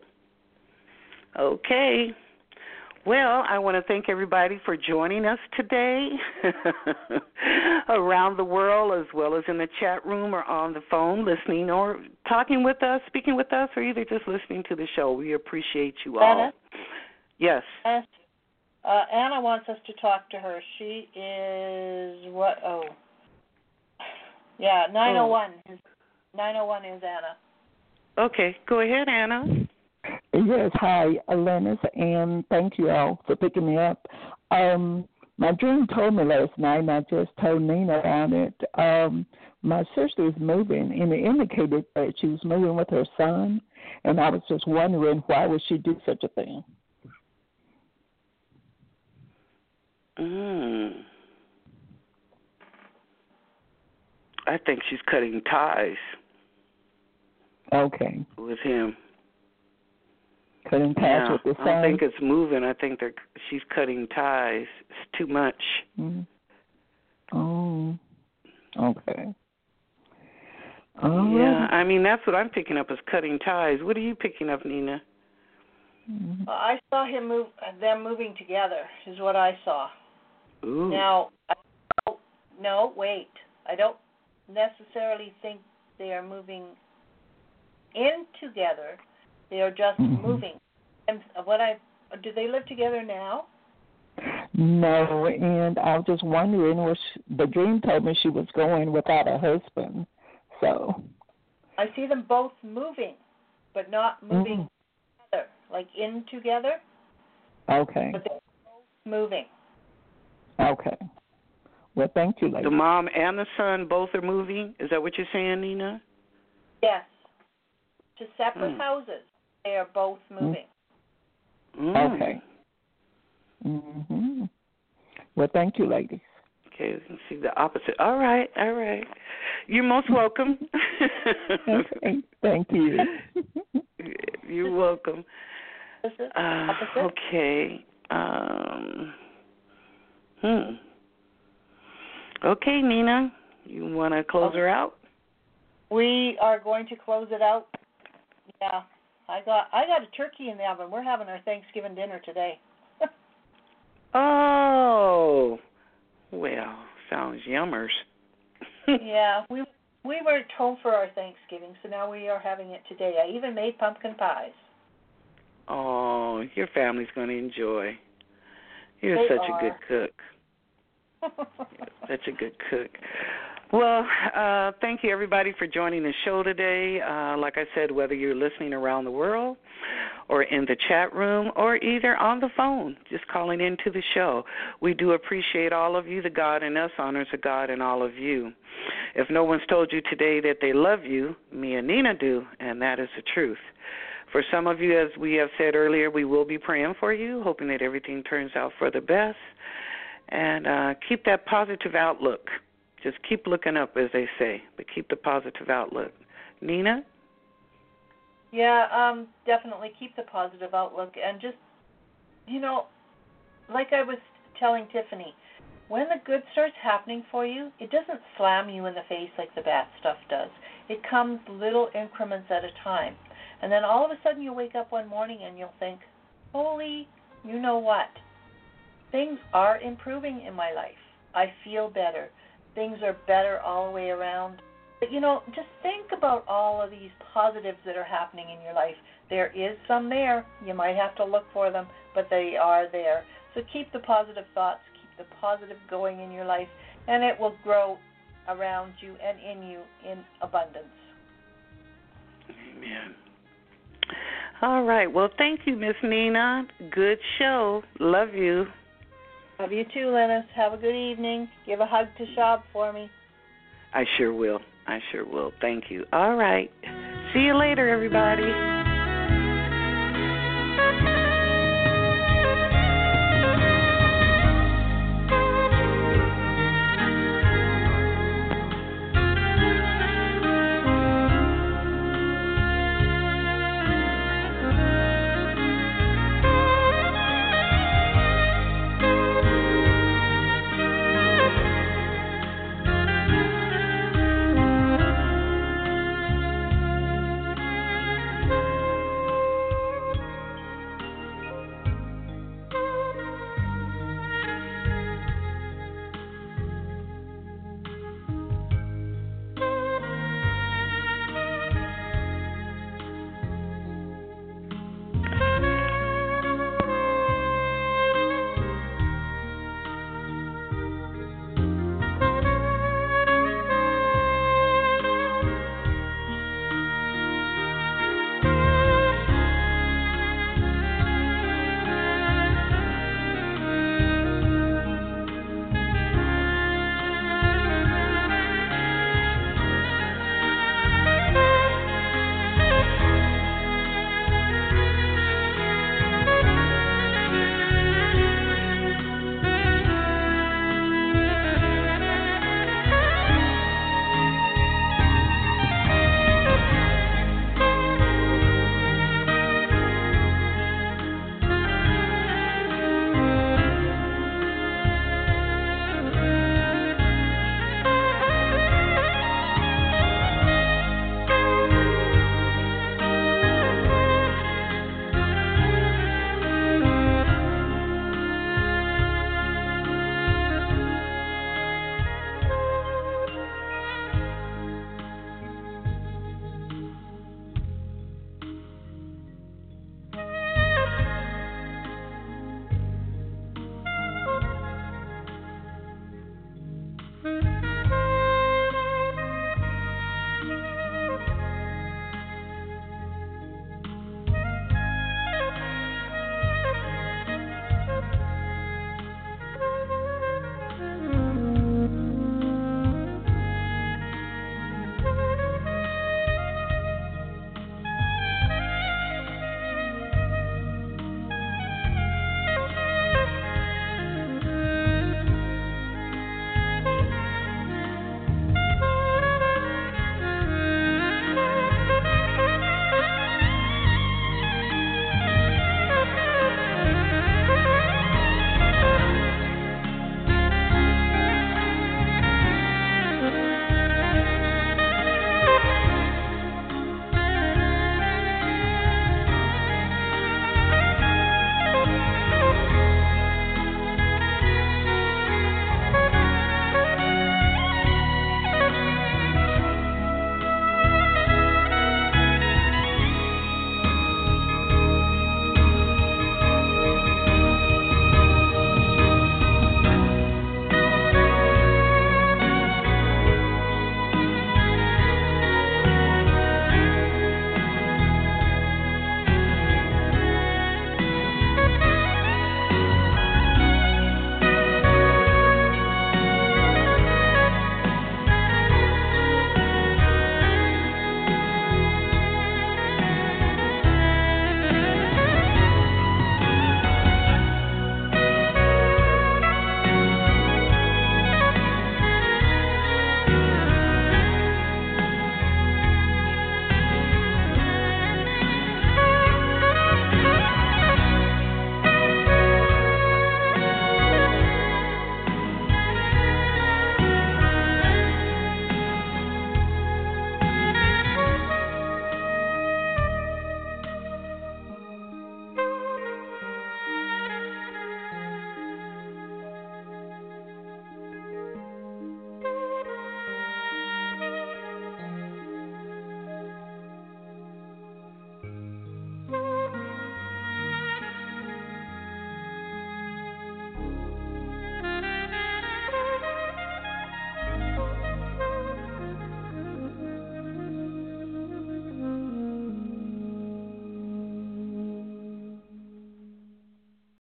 Okay. Well, I want to thank everybody for joining us today around the world, as well as in the chat room or on the phone, listening or talking with us, speaking with us, or either just listening to the show. We appreciate you all. Anna? Yes. Uh, Anna wants us to talk to her. She is what? Oh, yeah, nine oh one. nine oh one is Anna. Okay, go ahead, Anna. Yes, hi, Alanis, and thank you all for picking me up. Um, my dream told me last night, and I just told Nina about it. Um, my sister is moving, and it indicated that she was moving with her son, and I was just wondering why would she do such a thing? Mm. I think she's cutting ties. Okay. With him. Cutting ties yeah, with the son? I don't think it's moving. I think they're she's cutting ties. It's too much. Mm. Oh, okay. All yeah, right. I mean, that's what I'm picking up is cutting ties. What are you picking up, Nina? Mm-hmm. Uh, I saw him move. Uh, them moving together is what I saw. Ooh. Now, I don't, no, wait. I don't necessarily think they are moving in together. They are just Mm-hmm. moving. And what I do they live together now? No, and I was just wondering, was she, the dream told me she was going without a husband, so. I see them both moving, but not moving Mm-hmm. together, like in together. Okay. But they're both moving. Okay. Well, thank you, lady. The mom and the son both are moving? Is that what you're saying, Nina? Yes. To separate Mm. houses. They are both moving. Mm. Okay. Mhm. Well, thank you, ladies. Okay, we can see the opposite. All right, all right. You're most welcome. Okay, thank you. You're welcome. Uh, okay. Um, hmm. Okay, Nina, you want to close her out? We are going to close it out. Yeah, I got I got a turkey in the oven. We're having our Thanksgiving dinner today. Oh, well, sounds yummers. Yeah, we we weren't home for our Thanksgiving, so now we are having it today. I even made pumpkin pies. Oh, your family's going to enjoy. You're They such are. a good cook. Such a good cook. Well, uh, thank you, everybody, for joining the show today. Uh, like I said, whether you're listening around the world or in the chat room or either on the phone, just calling into the show, we do appreciate all of you. The God in us honors the God in all of you. If no one's told you today that they love you, me and Nina do, and that is the truth. For some of you, as we have said earlier, we will be praying for you, hoping that everything turns out for the best. And uh, keep that positive outlook. Just keep looking up, as they say, but keep the positive outlook. Nina? Yeah, um, definitely keep the positive outlook. And just, you know, like I was telling Tiffany, when the good starts happening for you, it doesn't slam you in the face like the bad stuff does. It comes little increments at a time. And then all of a sudden you wake up one morning and you'll think, holy, you know what? Things are improving in my life. I feel better. Things are better all the way around. But, you know, just think about all of these positives that are happening in your life. There is some there. You might have to look for them, but they are there. So keep the positive thoughts, keep the positive going in your life, and it will grow around you and in you in abundance. Amen. All right. Well, thank you, Miss Nina. Good show. Love you. Love you too, Lennis. Have a good evening. Give a hug to Shab for me. I sure will. I sure will. Thank you. All right. See you later, everybody.